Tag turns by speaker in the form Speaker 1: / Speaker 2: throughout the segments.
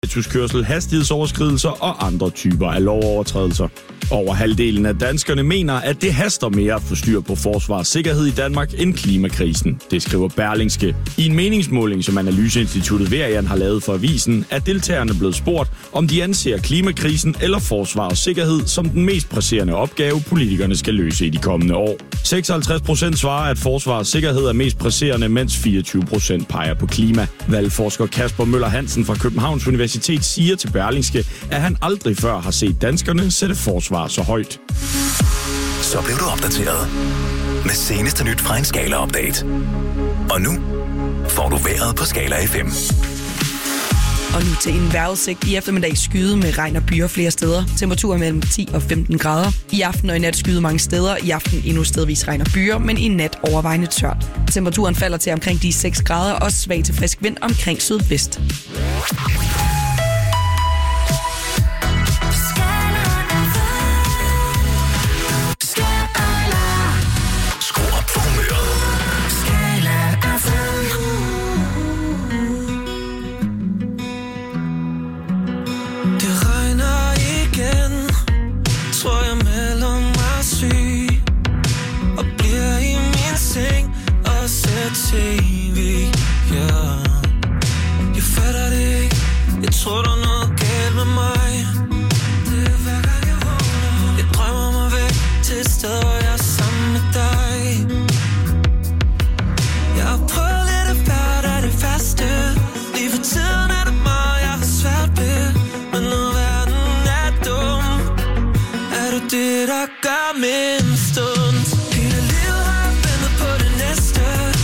Speaker 1: spirituskørsel, hastighedsoverskridelser og andre typer af lovovertrædelser. Over halvdelen af danskerne mener, at det haster mere at få styr på forsvar og sikkerhed i Danmark end klimakrisen. Det skriver Berlingske. I en meningsmåling, som Analyseinstituttet Verian har lavet for avisen, er deltagerne blevet spurgt, om de anser klimakrisen eller forsvar og sikkerhed som den mest presserende opgave, politikerne skal løse i de kommende år. 56% svarer, at forsvar og sikkerhed er mest presserende, mens 24% peger på klima. Valgforsker Kasper Møller Hansen fra Københavns Universitet siger til Berlingske, at han aldrig før har set danskerne sætte forsvar så højt.
Speaker 2: Så blev du opdateret med seneste nyt fra en Skala-update. Og nu får du vejret på Skala FM.
Speaker 3: Og nu til en vejrudsigt. I eftermiddag skyde med regn og byer flere steder. Temperaturer mellem 10 og 15 grader. I aften og i nat skyde mange steder. I aften endnu stedvis regn og byer, men i nat overvejende tørt. Temperaturen falder til omkring de 6 grader og svag til frisk vind omkring sydvest.
Speaker 4: TV, yeah. Jeg fatter det ikke. Jeg tror der er noget galt med mig. Det er hver gang jeg vågner. Jeg drømmer mig væk til et sted, hvor jeg er sammen med dig. Jeg har prøvet lidt af hvert af det værste. Lige for tiden er det meget, jeg har svært ved. Men når verden er dum, er du det, der gør min stund. Hele livet har jeg ventet på det næste.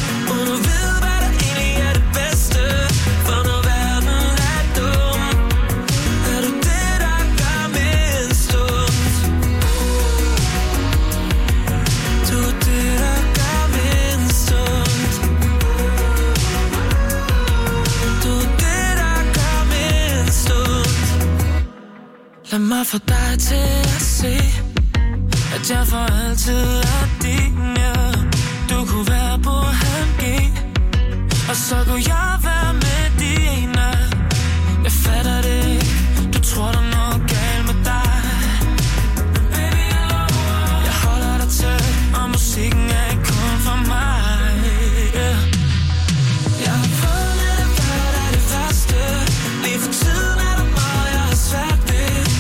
Speaker 4: Lad mig få dig til at se, at jeg for altid er din, ja. Du kunne være på 5G, og så kunne jeg være med dine. Jeg fatter det ikke, du tror der er noget galt med dig. Baby, jeg lover, jeg holder dig tæt, og musikken er ikke kun for mig, yeah. Jeg har prøvet lidt af hvert af det værste. Lige for tiden er der meget, jeg har svært ved.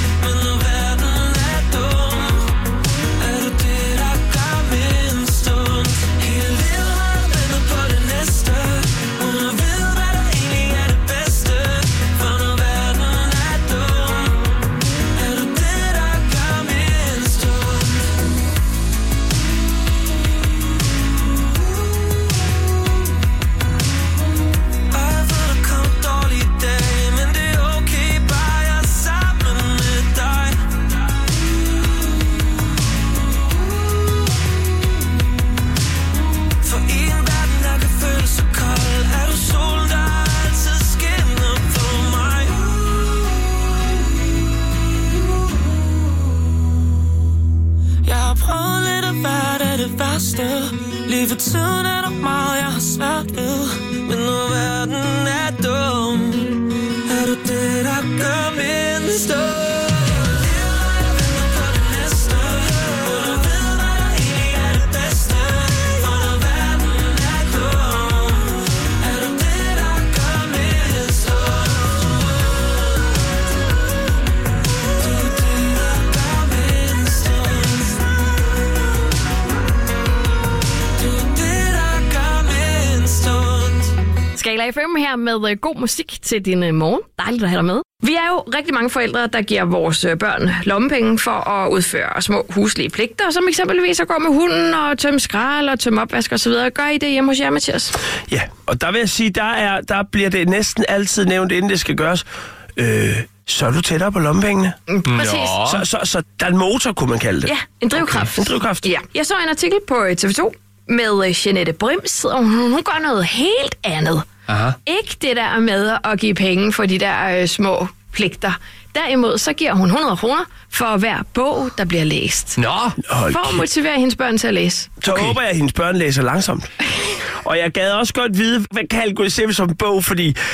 Speaker 4: Lige for tiden er der meget, jeg har svært ved. Men når verden er dum, er du det, der gør min stund.
Speaker 5: Skala FM her med god musik til din morgen. Dejligt at have dig med. Vi er jo rigtig mange forældre, der giver vores børn lommepenge for at udføre små huslige pligter, som eksempelvis at gå med hunden og tømme skrald og tømme opvask og så videre. Gør I det hjemme hos jer, Mathias?
Speaker 6: Ja, og der vil jeg sige, der bliver det næsten altid nævnt, inden det skal gøres. Så er du tættere på lommepengene.
Speaker 5: Præcis.
Speaker 6: Så der er en motor, kunne man kalde det.
Speaker 5: Ja, en drivkraft.
Speaker 6: Okay. En drivkraft.
Speaker 5: Ja. Jeg så en artikel på TV2 med Jeanette Brims, og hun gør noget helt andet.
Speaker 7: Aha.
Speaker 5: Ikke det der med at give penge for de der små pligter. Derimod så giver hun 100 kroner for hver bog, der bliver læst. For at motivere hendes børn til at læse.
Speaker 6: Så håber jeg, at hendes børn læser langsomt. Og jeg gad også godt vide, hvad kan algoritme som bog, fordi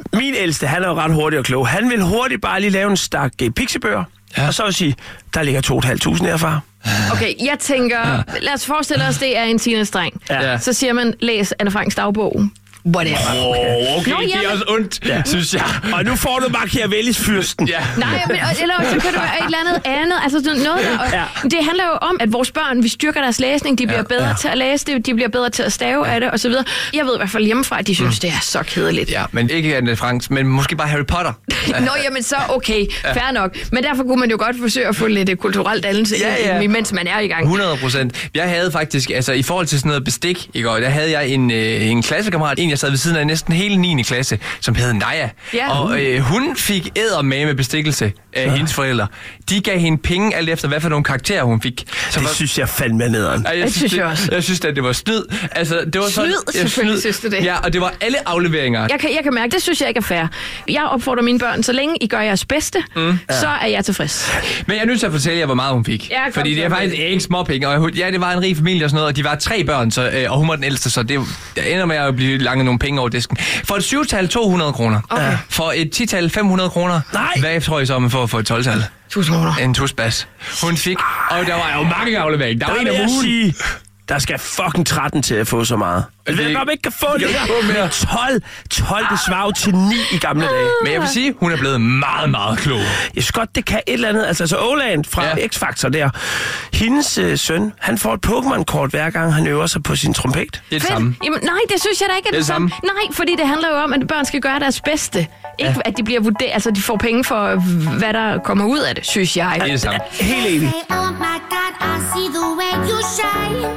Speaker 6: Min ældste, han er jo ret hurtig og klog. Han vil hurtigt bare lige lave en stak pixiebøger, og så vil sige, der ligger 2.500 herfra.
Speaker 5: Okay, jeg tænker, lad os forestille os, det er en teenage-dreng.
Speaker 6: Ja.
Speaker 5: Så siger man, læs Anne Franks dagbog. Whatever.
Speaker 7: Okay,
Speaker 5: Nå,
Speaker 7: det er også ondt, synes jeg.
Speaker 6: Og nu får du Machiavellis-fyrsten.
Speaker 7: Ja.
Speaker 5: Nej, men, eller så kan det være et eller andet. Altså noget, det handler jo om, at vores børn, vi styrker deres læsning, de bliver bedre til at læse det, de bliver bedre til at stave af det, osv. Jeg ved i hvert fald hjemmefra, at de synes, det er så kedeligt.
Speaker 7: Ja, men ikke Anne Franks, men måske bare Harry Potter.
Speaker 5: Nå, jamen så okay, fair nok. Men derfor kunne man jo godt forsøge at få lidt kulturel dannelse, mens man er i gang.
Speaker 7: 100%. Jeg havde faktisk, altså i forhold til sådan noget bestik i går, der havde jeg en klassekammerat, jeg sad ved siden af næsten hele 9. klasse, som hed Naja.
Speaker 5: Ja.
Speaker 7: Og hun fik eddermame med bestikkelse af hendes forældre. De gav hende penge alt efter, hvad for nogle karakterer hun fik.
Speaker 6: Så det synes jeg fandme er nederen.
Speaker 7: Jeg synes, at det var snyd. Altså, det var sådan,
Speaker 5: selvfølgelig synes du det.
Speaker 7: Ja, og det var alle afleveringer.
Speaker 5: Jeg kan mærke, det synes jeg ikke er fair. Jeg opfordrer mine børn, så længe I gør jeres bedste, så er jeg tilfrids.
Speaker 7: Men jeg er nødt til at fortælle jer, hvor meget hun fik.
Speaker 5: Ja,
Speaker 7: fordi det er faktisk ikke småpenge. Og det var en rig familie og sådan noget, og de var 3 børn, så, og hun var den ældste, så det ender med at blive langet nogle penge over disken. For et 7-tal 200 kroner. Okay. For et 10-tal 500 kroner.
Speaker 6: Nej!
Speaker 7: Hvad tror I så, man får for et 12-tal?
Speaker 5: 1000 kroner.
Speaker 7: En tusbas. Hun fik, og der var jo mange afleveringer. Der var en af ugen.
Speaker 6: Sige, der skal fucking 13 til at få så meget. Jeg ved godt, ikke kan få det. Men 12, det svarer til 9 i gamle dage.
Speaker 7: Men jeg vil sige, hun er blevet meget, meget klog.
Speaker 6: Jeg synes godt, det kan et eller andet. Altså, så Oland fra X-Factor der. Hendes søn, han får et Pokémon-kort hver gang, han øver sig på sin trompet.
Speaker 7: Det er det samme.
Speaker 5: Jamen, nej, det synes jeg da ikke er det samme. Nej, fordi det handler jo om, at børn skal gøre deres bedste. Ikke at de bliver vurderet, altså de får penge for, hvad der kommer ud af det, synes jeg.
Speaker 7: Det er det samme.
Speaker 6: Helt enig.
Speaker 8: Oh my God, I see the way you shine.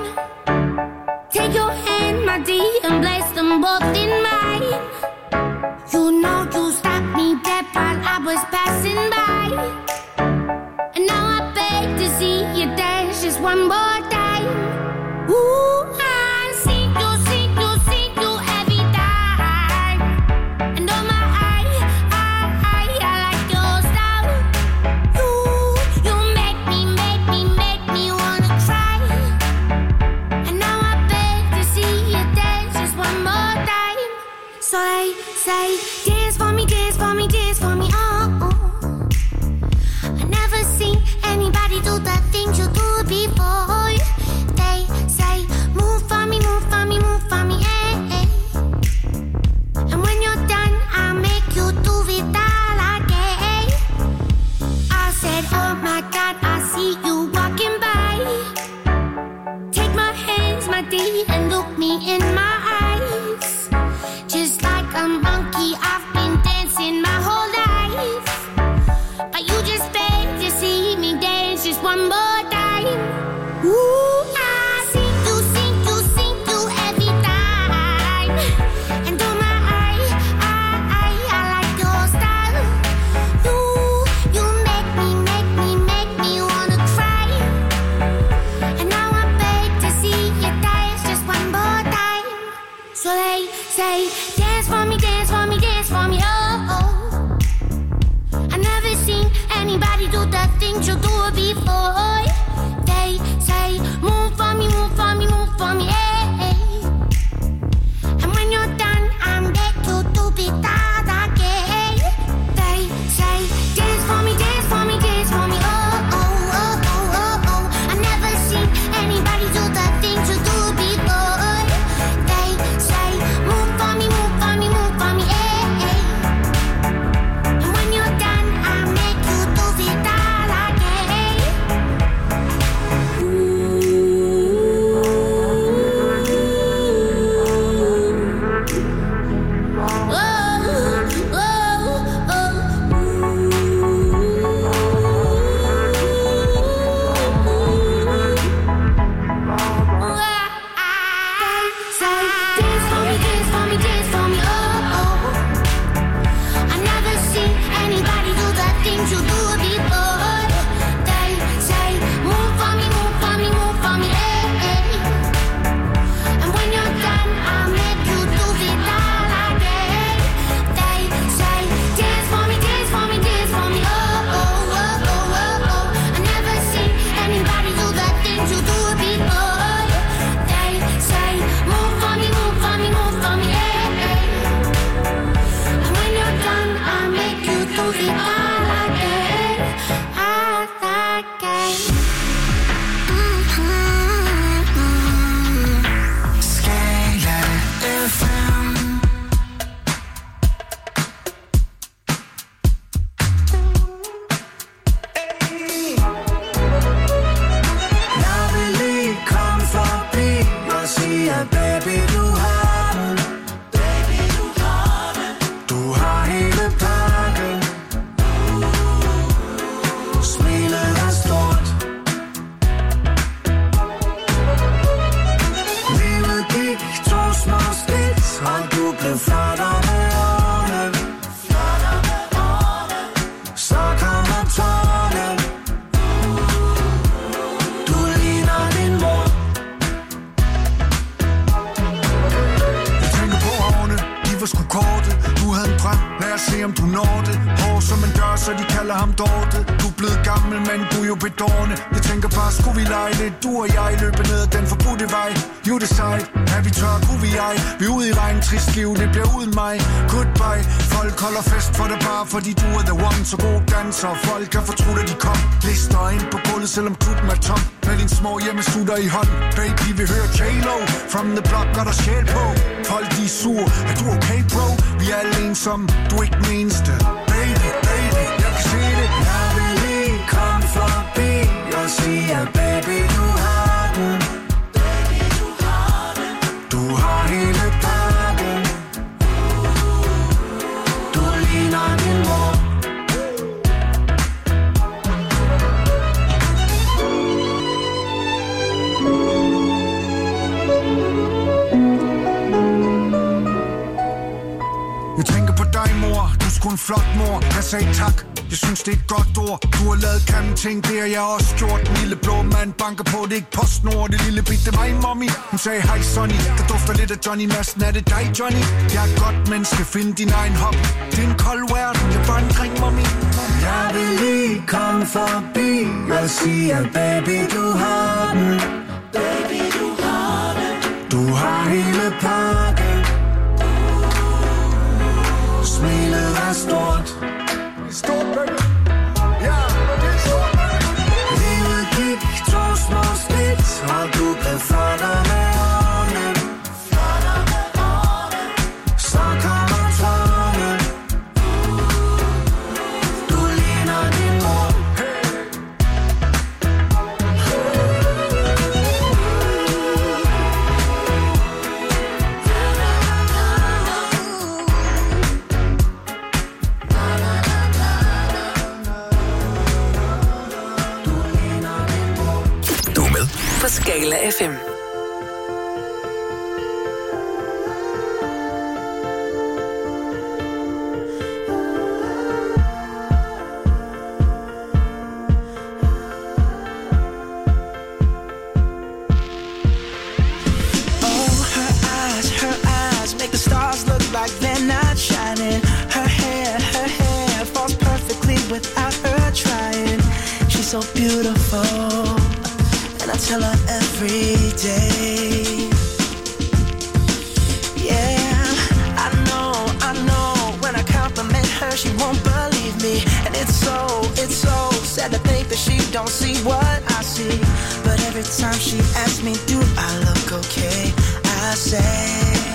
Speaker 8: Take your hand, my dear, and place them both in mine. You know you stopped me dead while I was passing by. And now I beg to see you dance just one more time. Ooh, I see you every time. And oh my, I like your style. You make me wanna cry. And now I beg to see you dance just one more time. So they say, dance for me, dance for me, dance for me, oh. I never seen anybody do the things you do before. They say, move for me, move for me, move for me, eh, eh. And when you're done, I'll make you do it all again. I said, oh my God, I see you walking by. Take my hands, my dear, and look me in my eyes. Just like a monkey, I've been dancing my whole life. But you just beg to see me dance just one more time. Ooh, I see you every time. And oh my, I like your style. You make me wanna cry. And now I beg to see you dance just one more time. So they say, dance for me, dance for me, dance for me, oh, oh. I never seen anybody do the things you do before. They say, move for me, move for me, move for me, eh, eh. And when you're done, I'm back to do it all again. They say, dance for me, dance for me, dance for me, oh, oh, oh, oh, oh, oh. I never seen anybody do the things you do before. They say, move for me, move for me, move for me, eh, eh. And when you're done, I'll make you do it all again. Ooh.
Speaker 9: så de kalder ham Dorte. Du er blevet gammel, men du er jo bedårende. Jeg tænker bare, skulle vi lege lidt, du og jeg løber ned ad den forbudte vej. You decide, er vi tør, kunne vi ej. Vi er ude i regn, trist liv, det bliver uden mig. Goodbye, folk holder fest for dig bare, fordi du er the one. Så god danser, folk kan fortrudt, at de kom. Lister ind på gulvet, selvom klubben er tom. Med din små hjemmestutter i hånd. Baby, vi hører J-Lo. From the block, når der sjæl på. Folk, de er sur, er du okay, bro? Vi er alle ensomme, du er ikke den eneste. Baby, baby, jeg kan se det. Jeg vil lige komme forbi og sige, at baby, du har den. Baby, du har den. Du har hele pakken. Du ligner din mor. Jeg tænker på dig, mor. Du er sgu en flot mor. Jeg sagde tak. Jeg synes, det er et godt ord. Du har lavet grimme ting, det har jeg også gjort. Den lille blå mand banker på, det er ikke PostNord. Det lille bit, det er mig, mommy. Hun sagde, hej Sonny. Der dufter lidt af Johnny Madsen. Er det dig, Johnny? Jeg er et godt menneske, find din egen hop. Det er en kold verden, jeg er bare en kring, mommy. Jeg vil lige komme forbi og sige, at baby, du har den. Baby, du har den. Du har hele pakken. Smilet er stort. Stort, baby. Ja, det er stort, baby. Livet gik 2 små skridt, og du blev flottere med årene. Flottere med årene. Så kommer tårne. Du ligner din mor.
Speaker 10: På Skala FM.
Speaker 4: So beautiful, and I tell her every day. Yeah, I know, when I compliment her, she won't believe me. And it's so sad to think that she don't see what I see. But every time she asks me, do I look okay? I say,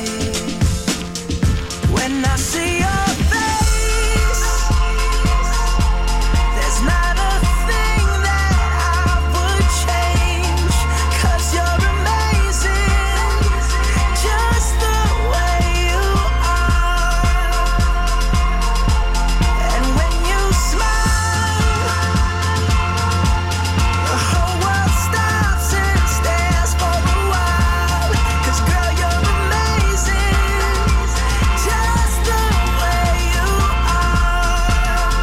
Speaker 4: when I see your face, there's not a thing that I would change. 'Cause you're amazing, just the way you are. And when you smile, the whole world stops and stares for a while. 'Cause girl, you're amazing, just the way you are.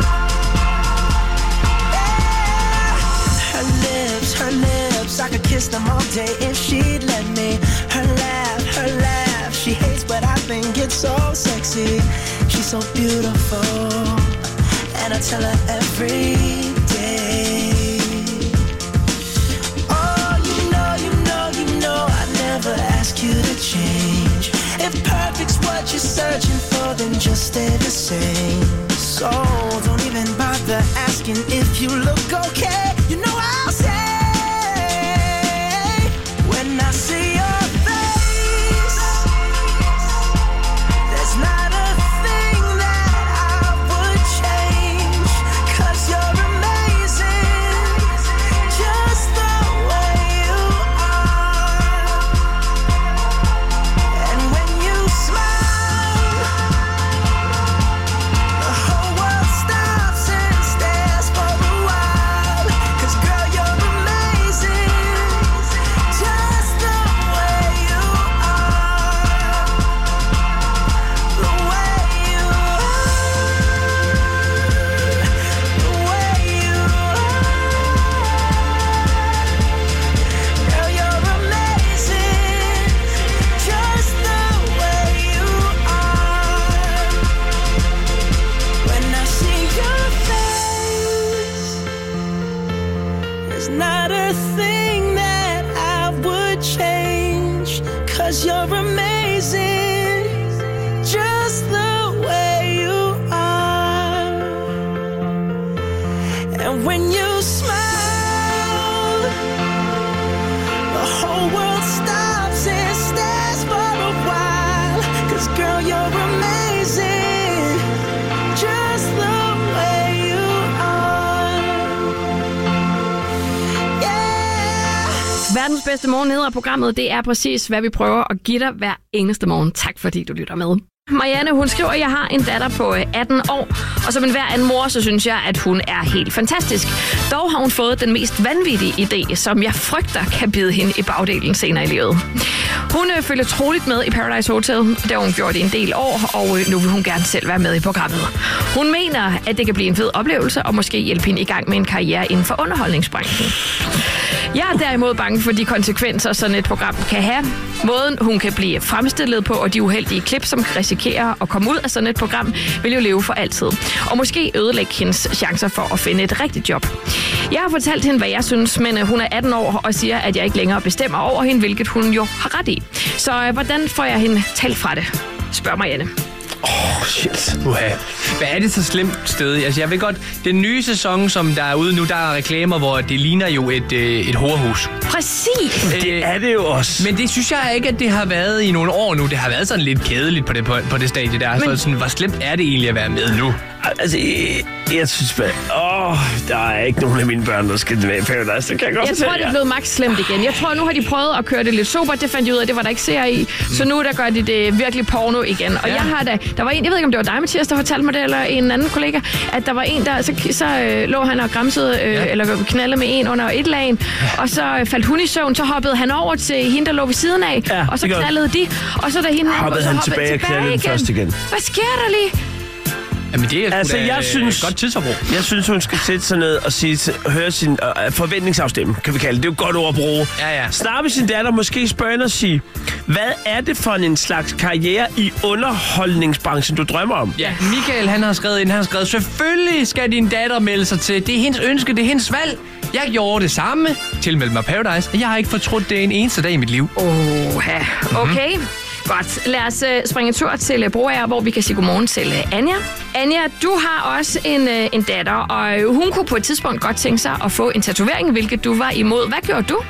Speaker 4: Yeah. Her lips, I could kiss them all day if she'd let me. Her laugh, she hates but I think it's so sexy. She's so beautiful, and I tell her every day. Oh, you know, I never ask you to change. If perfect's what you're searching for, then just stay the same. So don't even bother asking if you look okay. You know I'll say, when I see your face, there's not a thing that I would change. 'Cause you're amazing, just the way you are. And when you smile, the whole world stops and stares for a while. when you smile, the whole world stops and stares for a while. 'Cause girl, you're amazing, just the way you are. Yeah.
Speaker 5: Verdens bedste morgen hedder programmet. Det er præcis, hvad vi prøver at give dig hver eneste morgen. Tak fordi du lytter med. Marianne, hun skriver, at jeg har en datter på 18 år, og som en hver anden mor, så synes jeg, at hun er helt fantastisk. Dog har hun fået den mest vanvittige idé, som jeg frygter kan bide hende i bagdelen senere i livet. Hun følger troligt med i Paradise Hotel, der hun gjort i en del år, og nu vil hun gerne selv være med i programmet. Hun mener, at det kan blive en fed oplevelse, og måske hjælpe hende i gang med en karriere inden for underholdningsbranchen. Jeg er derimod bange for de konsekvenser, sådan et program kan have. Måden, hun kan blive fremstillet på, og de uheldige klip, som risikerer at komme ud af sådan et program, vil jo leve for altid. Og måske ødelægge hendes chancer for at finde et rigtigt job. Jeg har fortalt hende, hvad jeg synes, men hun er 18 år og siger, at jeg ikke længere bestemmer over hende, hvilket hun jo har ret i. Så hvordan får jeg hende talt fra det? Spørg Marianne.
Speaker 7: Shit. Hvad er det så slemt sted? Altså, jeg ved godt, den nye sæson, som der er ude nu, der er reklamer, hvor det ligner jo et horehus.
Speaker 5: Præcis!
Speaker 6: Det er det jo også.
Speaker 7: Men det synes jeg ikke, at det har været i nogle år nu. Det har været sådan lidt kedeligt på det stadie der. Men... Så sådan, hvor slemt er det egentlig at være med nu?
Speaker 6: Altså, jeg synes bare, der er ikke nogen af mine børn, der skal være i Paradise. Det kan jeg godt
Speaker 5: fortælle. Jeg tror, det er blevet max slemt igen. Jeg tror, nu har de prøvet at køre det lidt super. Det fandt de ud af, det var der ikke serie i. Så nu der gør de det virkelig porno igen. Og jeg har der var en, jeg ved ikke, om det var dig, Mathias, der fortalte mig det, eller en anden kollega, at der var en, der så lå han og græmsede, eller knaldede med en under et lag, og så faldt hun i søvn, så hoppede han over til hende, der lå ved siden af, og så knaldede de, og så da hende
Speaker 6: hoppede han tilbage og knaldede først igen.
Speaker 5: Hvad sker der lige?
Speaker 7: Jamen det er
Speaker 6: altså, jeg synes,
Speaker 7: et godt tidsforbrug.
Speaker 6: Jeg synes, hun skal sætte sig ned og høre sin forventningsafstemme, kan vi kalde det. Det er jo godt ord at bruge.
Speaker 7: Ja.
Speaker 6: Snakke med sin datter, måske spørge hende og sige, hvad er det for en slags karriere i underholdningsbranchen, du drømmer om?
Speaker 7: Ja, Michael, han har skrevet, selvfølgelig skal din datter melde sig til. Det er hendes ønske, det er hendes valg. Jeg gjorde det samme, tilmeldte mig Paradise, og jeg har ikke fortrudt det en eneste dag i mit liv.
Speaker 5: Okay. Godt, lad os springe en tur til Broager, hvor vi kan sige godmorgen til Anja. Anja, du har også en datter, og hun kunne på et tidspunkt godt tænke sig at få en tatovering, hvilket du var imod. Hvad gjorde du?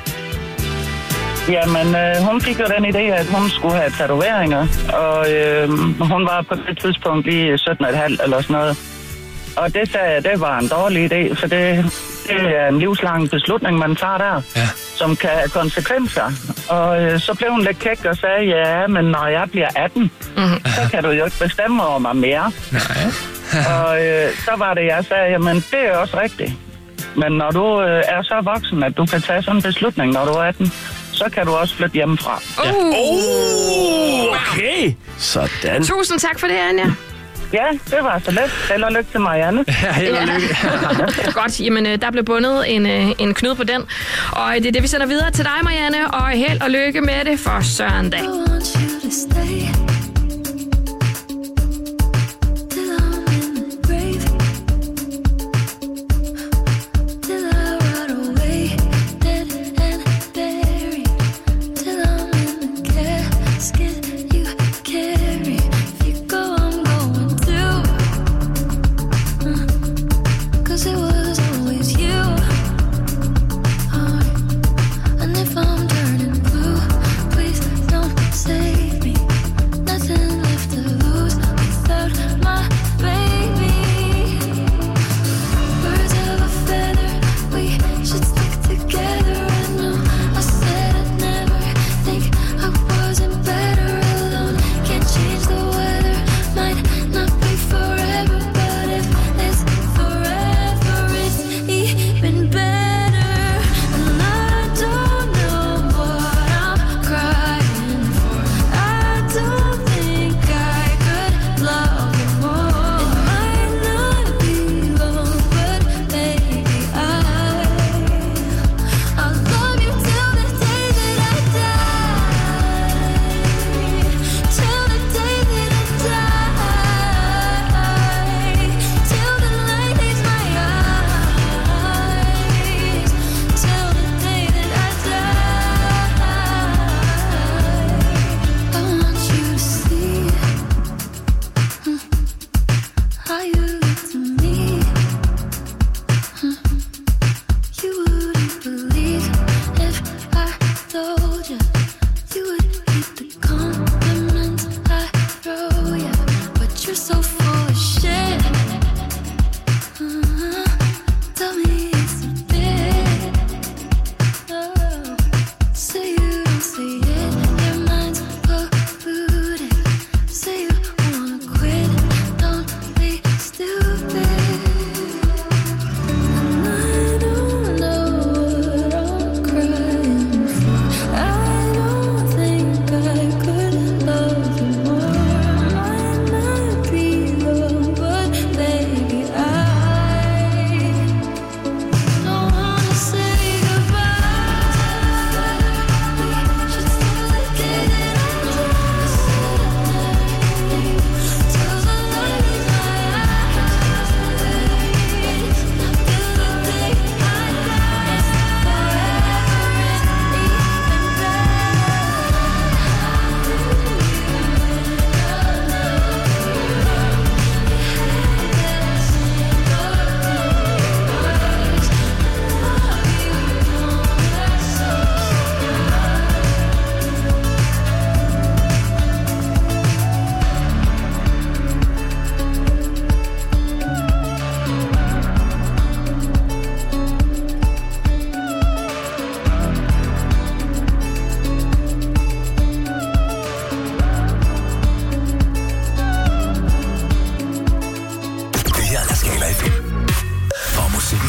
Speaker 11: Jamen, hun fik jo den idé, at hun skulle have tatoveringer, og hun var på det tidspunkt lige 17,5 eller sådan noget. Og det sagde jeg, det var en dårlig idé, for det er en livslang beslutning, man tager der, som kan have konsekvenser. Og så blev hun lidt kæk og sagde, ja, men når jeg bliver 18, så kan du jo ikke bestemme over mig mere.
Speaker 7: Nej.
Speaker 11: Og så var det, jeg sagde, jamen det er også rigtigt. Men når du er så voksen, at du kan tage sådan en beslutning, når du er 18, så kan du også flytte hjemmefra.
Speaker 6: Okay. Sådan.
Speaker 5: Tusind tak for det, Anja.
Speaker 11: Ja, det var så let. Held og lykke til Marianne.
Speaker 7: Held og lykke.
Speaker 5: Godt, jamen der blev bundet en knude på den. Og det er det, vi sender videre til dig, Marianne. Og held og lykke med det for Søren dag.
Speaker 8: And if I'm turning blue, please don't save me.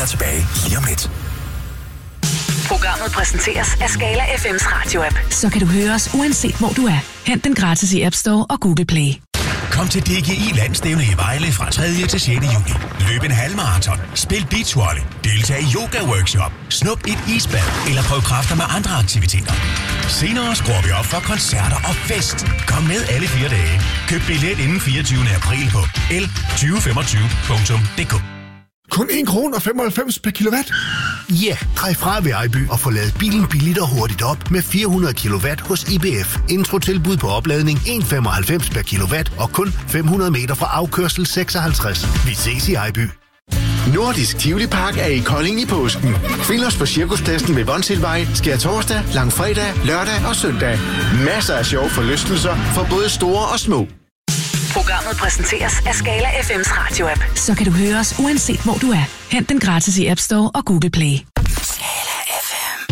Speaker 2: vender tilbage lige om lidt.
Speaker 10: Programmet præsenteres af Skala FM's radioapp.
Speaker 12: Så kan du høre os uanset hvor du er. Hent den gratis i App Store og Google Play.
Speaker 13: Kom til DGI Landstævne i Vejle fra 3. til 6. juni. Løb en halvmarathon, spil beachvolley, deltag i yoga-workshop, snup et isbad eller prøv kræfter med andre aktiviteter. Senere skruer vi op for koncerter og fest. Kom med alle 4 dage. Køb billet inden 24. april på l2025.dk.
Speaker 9: Kun 1,95 kroner per kilowatt?
Speaker 14: Ja, drej fra ved Ejby og få ladet bilen billigt og hurtigt op med 400 kilowatt hos IBF. Introtilbud på opladning 1,95 per kilowatt og kun 500 meter fra afkørsel 56. Vi ses i Ejby.
Speaker 15: Nordisk Tivoli Park er i Kolding i påsken. Find os på Cirkuspladsen ved Vonsilvej, skærtorsdag, langfredag, lørdag og søndag. Masser af sjove forlystelser for både store og små.
Speaker 10: Programmet præsenteres af Skala FM's radioapp.
Speaker 12: Så kan du høre os uanset hvor du er. Hent den gratis i App Store og Google Play.
Speaker 10: Skala FM.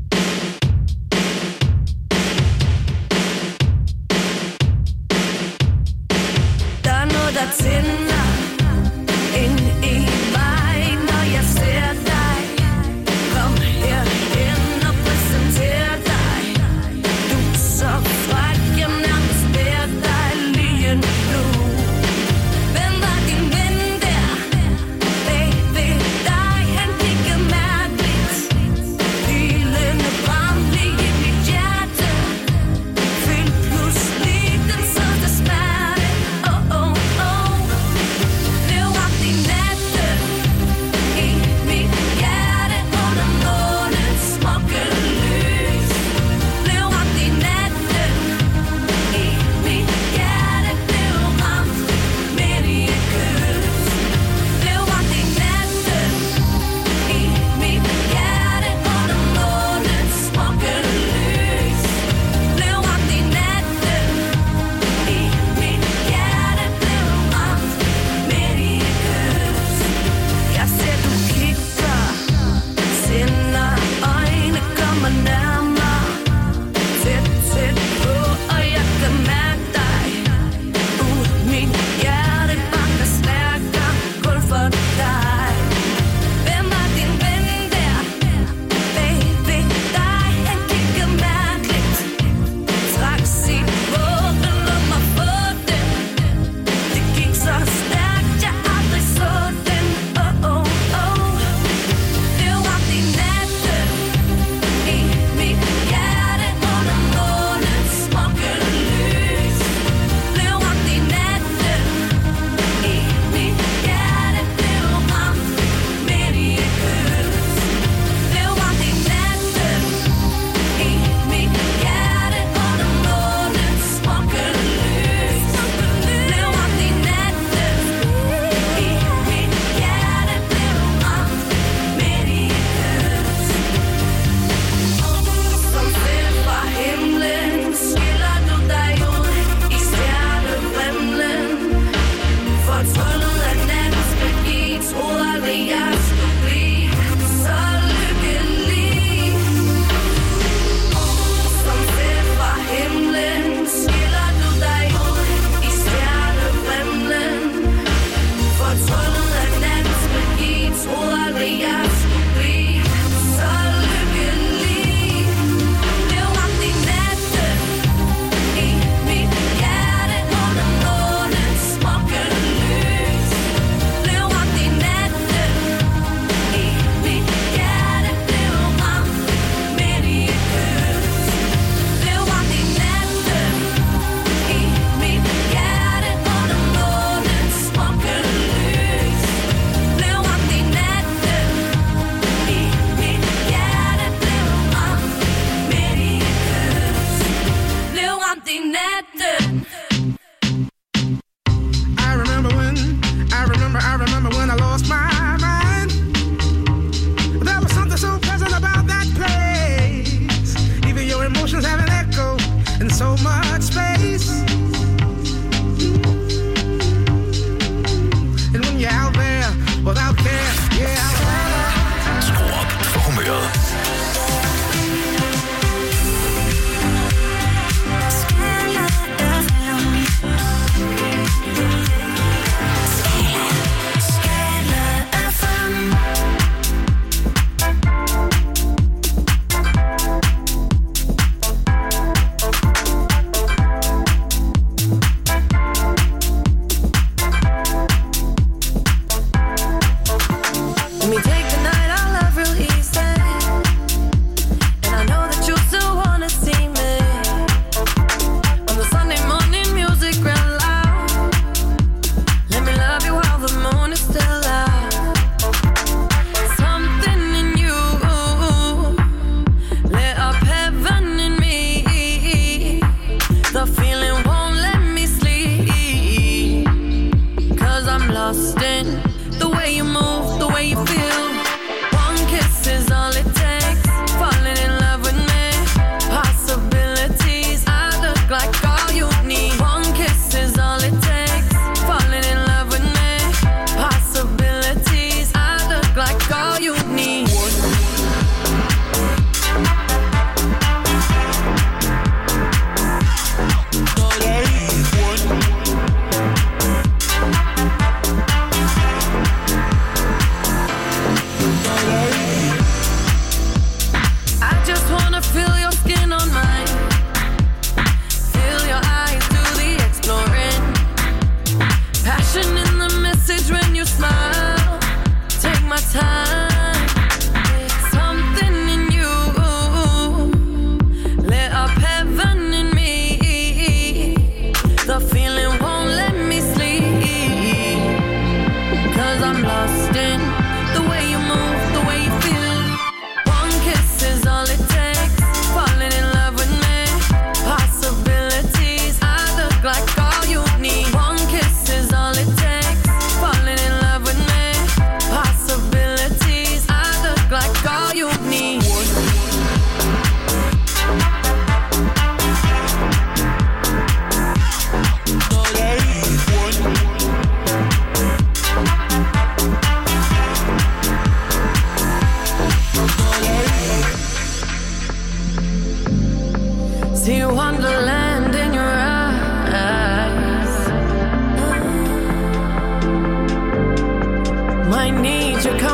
Speaker 4: Der er noget, der tænder ind i mig, når jeg ser dig. Kom herhen og præsenter dig. Du er så fræk, jeg nærmest bærer dig lige nu. Hvem var din ven der? Bag ved dig, han kiggede mærkeligt.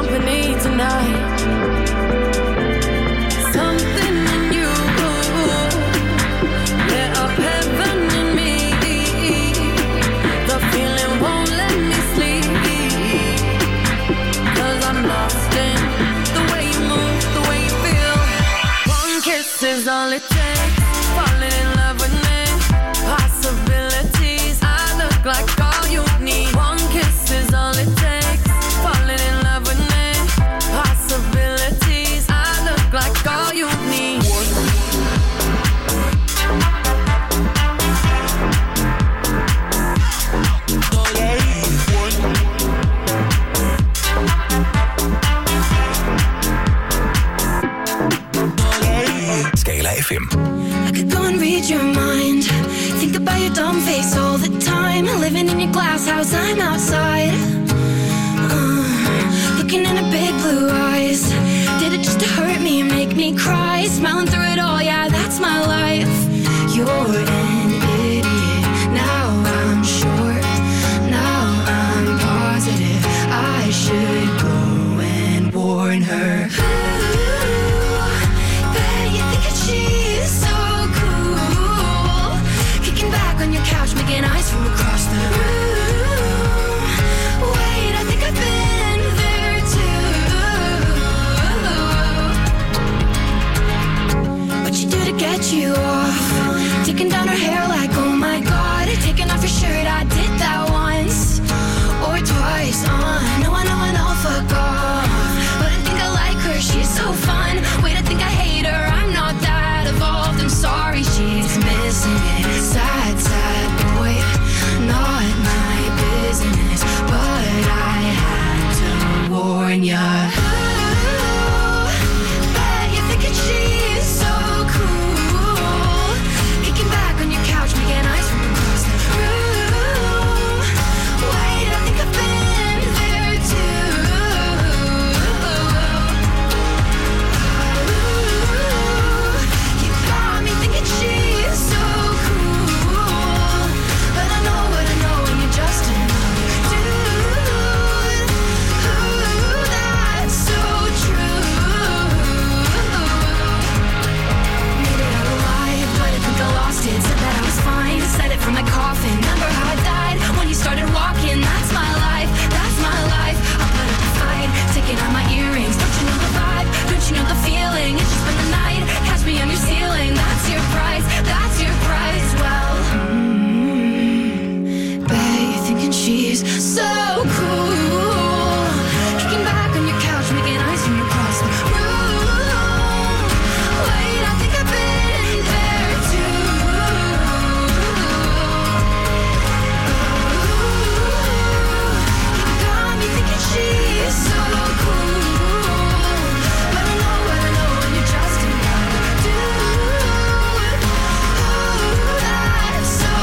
Speaker 4: company tonight. Something in you lit up heaven in me. The feeling won't let me sleep, 'cause I'm lost in the way you move, the way you feel. One kiss is all it takes. Falling in love with me. Possibilities, I look like all you need. One kiss is all it takes. Falling in love with me. Possibilities, I look like all you need.
Speaker 2: Skala FM.
Speaker 8: I could go and read your mind. Think about your dumb face all the time. Living in your glass house, I'm outside. Looking into big blue eyes. Did it just to hurt me and make me cry? Smiling through it all, yeah, that's my life. You're an idiot. Now I'm sure. Now I'm positive. I should go and warn her. She's so cool. Kicking back on your couch, making eyes from across the room. Wait, I think I've been there too. What you do to get you off? Taking down her hair like, oh my god. Taking off your shirt, I did that once or twice. No, I know, fuck off. But I think I like her, she's so fun. Wait, I think I hate her, I'm not that evolved. I'm sorry, she's missing it. Sad, sad boy, not my business. But I had to warn ya. Bet you're thinking she's so cool. Kicking back on your couch, making eyes from across the room. Wait, I think I've been there too. You got me thinking she's so cool. But I know what I know, and you're just another dude. That's so true. Made it out alive, but I think I lost it. Said that I was fine, said it from my coffin. Remember how I died when you started walking? That's my life, that's my life. I'll put up a fight, taking out my earrings. Don't you know the vibe? Don't you know the feeling? It's just been the night, catch me on your ceiling. That's your price, that's your price. Well, bet you're thinking she's so cool. Kicking back on your couch, making eyes from across the room. Wait, I think I've been there too. You got me thinking she's so cool. But I know what I know, and you're just another dude. That's so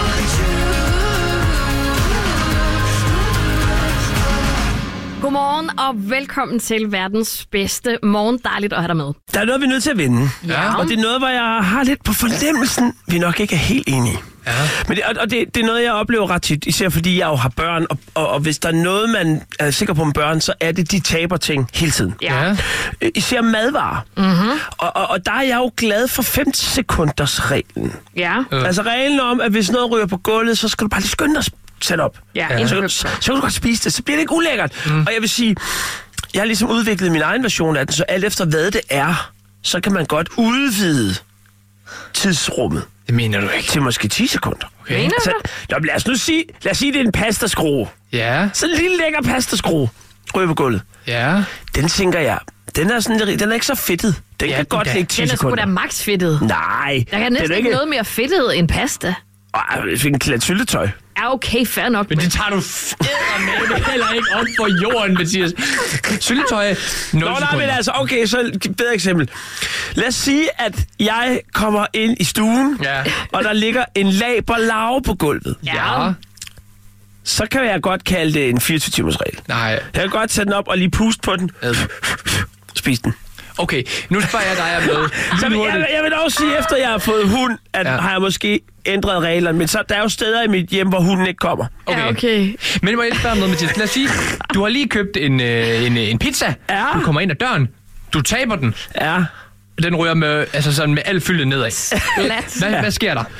Speaker 8: true.
Speaker 5: Godmorgen og velkommen til verdens bedste morgen. Dejligt at have dig med.
Speaker 6: Der er noget, vi er nødt til at vinde.
Speaker 5: Ja.
Speaker 6: Og det er noget, hvor jeg har lidt på fornemmelsen, vi nok ikke er helt enige. Ja. Men det er noget, jeg oplever ret tit, især fordi jeg jo har børn, og hvis der er noget, man er sikker på med børn, så er det, de taber ting hele tiden.
Speaker 5: Ja.
Speaker 6: Især madvarer.
Speaker 5: Mm-hmm.
Speaker 6: Og der er jeg jo glad for 5 sekunders reglen.
Speaker 5: Ja.
Speaker 6: Altså reglen om, at hvis noget ryger på gulvet, så skal du bare lige skynde dig sætte op.
Speaker 5: Ja.
Speaker 6: Så kan du godt spise det, så bliver det ikke ulækkert. Og jeg vil sige, jeg har ligesom udviklet min egen version af den, så alt efter hvad det er, så kan man godt udvide tidsrummet.
Speaker 7: Det mener du ikke?
Speaker 6: Til måske 10 sekunder.
Speaker 5: Okay. Mener du?
Speaker 6: Lad os sige, det er en pastaskrue.
Speaker 7: Ja.
Speaker 6: Så en lille lækker pastaskrue ryger på gulvet.
Speaker 7: Ja.
Speaker 6: Den tænker jeg, den er ikke så fedtet. Den kan godt ligge 10 sekunder.
Speaker 5: Den er sgu da max fedtet.
Speaker 6: Nej.
Speaker 5: Der kan næsten ikke noget mere fedtet end pasta.
Speaker 6: Jeg fik en klat syltetøj.
Speaker 5: Ja, okay, fair nok.
Speaker 7: Men det tager du heller ikke op for jorden, Mathias. Syltetøj, 0
Speaker 6: nej, men altså, okay, så et bedre eksempel. Lad os sige, at jeg kommer ind i stuen, og der ligger en laberlarve på gulvet.
Speaker 7: Ja.
Speaker 6: Så kan jeg godt kalde det en 24-timers regel.
Speaker 7: Nej.
Speaker 6: Jeg kan godt sætte den op og lige puste på den. Spis den.
Speaker 7: Okay, nu spørger jeg dig om noget.
Speaker 6: Jeg vil også sige, efter jeg har fået hund, at har jeg måske ændret reglerne, men så der er jo steder i mit hjem, hvor hunden ikke kommer.
Speaker 5: Okay. Ja, okay.
Speaker 7: Men må jeg spørge om noget, Mathias? Lad os sige, du har lige købt en pizza.
Speaker 6: Ja.
Speaker 7: Du kommer ind ad døren. Du taber den.
Speaker 6: Ja.
Speaker 7: Den ryger med, altså sådan med alt fyldet nedad. Hvad sker der?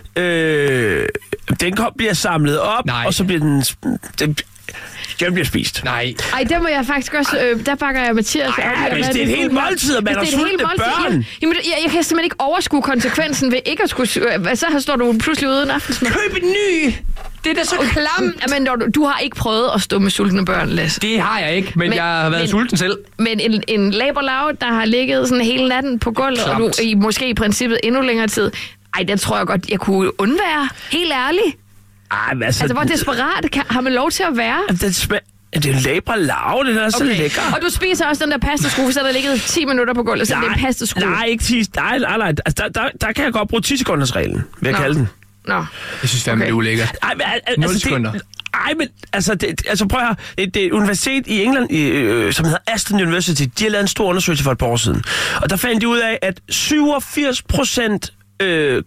Speaker 6: Den bliver samlet op, og så bliver den bliver spist.
Speaker 7: Nej.
Speaker 5: Ej, der må jeg faktisk også... der bakker jeg Mathias op.
Speaker 6: Hvis det er et helt måltid, og man har sultne børn.
Speaker 5: Jamen, jeg kan simpelthen ikke overskue konsekvensen ved ikke at skulle... Så står du pludselig uden aftensmad.
Speaker 7: Køb en ny! Det er da så klamt.
Speaker 5: Men du har ikke prøvet at stå med sultne børn, Lasse.
Speaker 7: Det har jeg ikke, men jeg har været sulten selv.
Speaker 5: Men en laberlav, der har ligget sådan hele natten på gulvet, og du måske i princippet endnu længere tid... Ej, det tror jeg godt, jeg kunne undvære. Helt ærligt.
Speaker 6: Ej, men altså,
Speaker 5: hvor desperat har man lov til at være?
Speaker 6: Det er en laberlav, det er så lækker.
Speaker 5: Og du spiser også den der pastaskrue, så der ligger 10 minutter på gulvet, så det er pastaskrue.
Speaker 6: Nej, ikke 10. Nej. Altså, der kan jeg godt bruge 10 sekunders reglen, vil jeg kalde den.
Speaker 5: Nå.
Speaker 7: Jeg synes fandme, det er ulækkert. 0 sekunder.
Speaker 6: Prøv at høre. Det er et universitet i England, som hedder Aston University. De har lavet en stor undersøgelse for et par år siden. Og der fandt de ud af, at 87%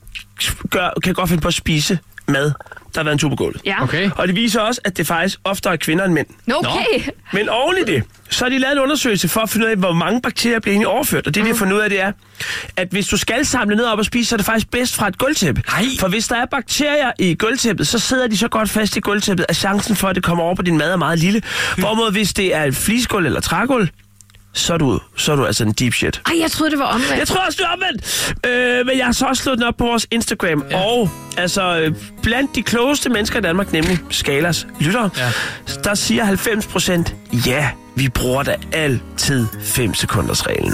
Speaker 6: kan godt finde på at spise mad, der har været en tur på gulvet.
Speaker 5: Ja. Okay.
Speaker 6: Og det viser også, at det faktisk oftere er kvinder end mænd.
Speaker 5: Okay.
Speaker 6: Men oven i det, så har de lavet en undersøgelse for at finde ud af, hvor mange bakterier bliver egentlig overført. Og det, de har fundet ud af, det er, at hvis du skal samle ned op og spise, så er det faktisk bedst fra et gulvtæppe. For hvis der er bakterier i gulvtæppet, så sidder de så godt fast i gulvtæppet, at chancen for, at det kommer over på din mad er meget lille. Hvorimod hvis det er et flisgulv eller trægulv, så er du altså en deep shit.
Speaker 5: Ej, jeg troede, det var omvendt.
Speaker 6: Jeg tror også, det er omvendt. Men jeg har så også slået den op på vores Instagram. Ja. Og altså, blandt de klogeste mennesker i Danmark, nemlig Skalas lyttere, der siger 90%, ja, vi bruger da altid 5 sekunders reglen.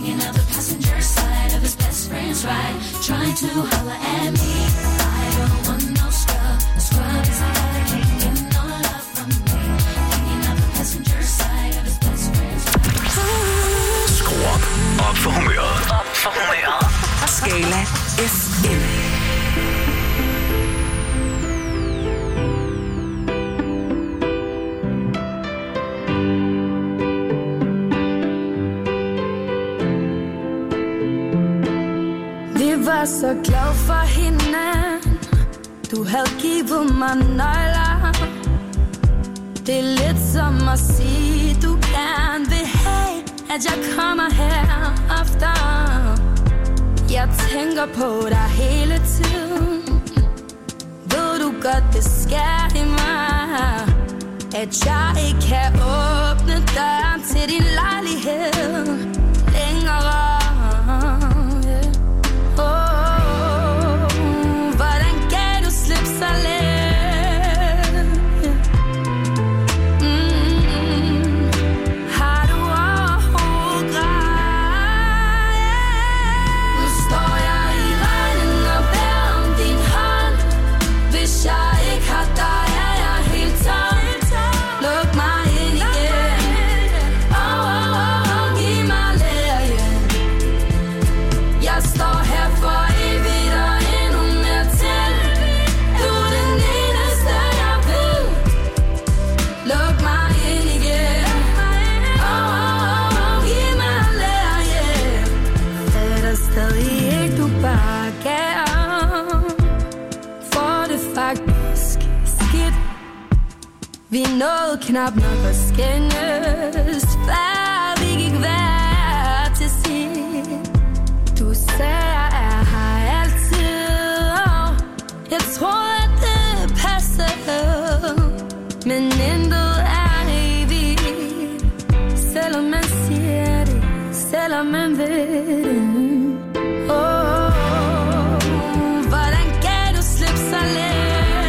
Speaker 4: Trying to holler at me. I don't want
Speaker 12: Skala FM.
Speaker 8: Vi var så glad for hinanden. Du havde givet mig nøgler. Det er lidt som at sige, du gerne vil have, at jeg kommer her ofte. Jeg tænker på dig hele tiden. Ved du godt, det skærer i mig, at jeg ikke kan åbne døren til din lejlighed længere. Hvordan gav du slip så let? Har du overhovedet grej? Nu står jeg i regnen og bærer om din hånd. Hvis jeg ikke har dig, er jeg helt tom. Luk mig ind igen. Giv mig lærgen. Jeg står her for evigt og endnu mere til. Du er den eneste, jeg vil. Luk mig ind igen. Giv mig lærgen. Er der stadig ikke, du bare gav? For det faktisk skidt. Vi nåede knap nok at skændes, før vi gik hver til sit. Du sagde, jeg er her altid. Jeg troede, at det passede, men intet er evigt. Selvom man siger det, selvom man ved det. Hvordan gav du slip så let?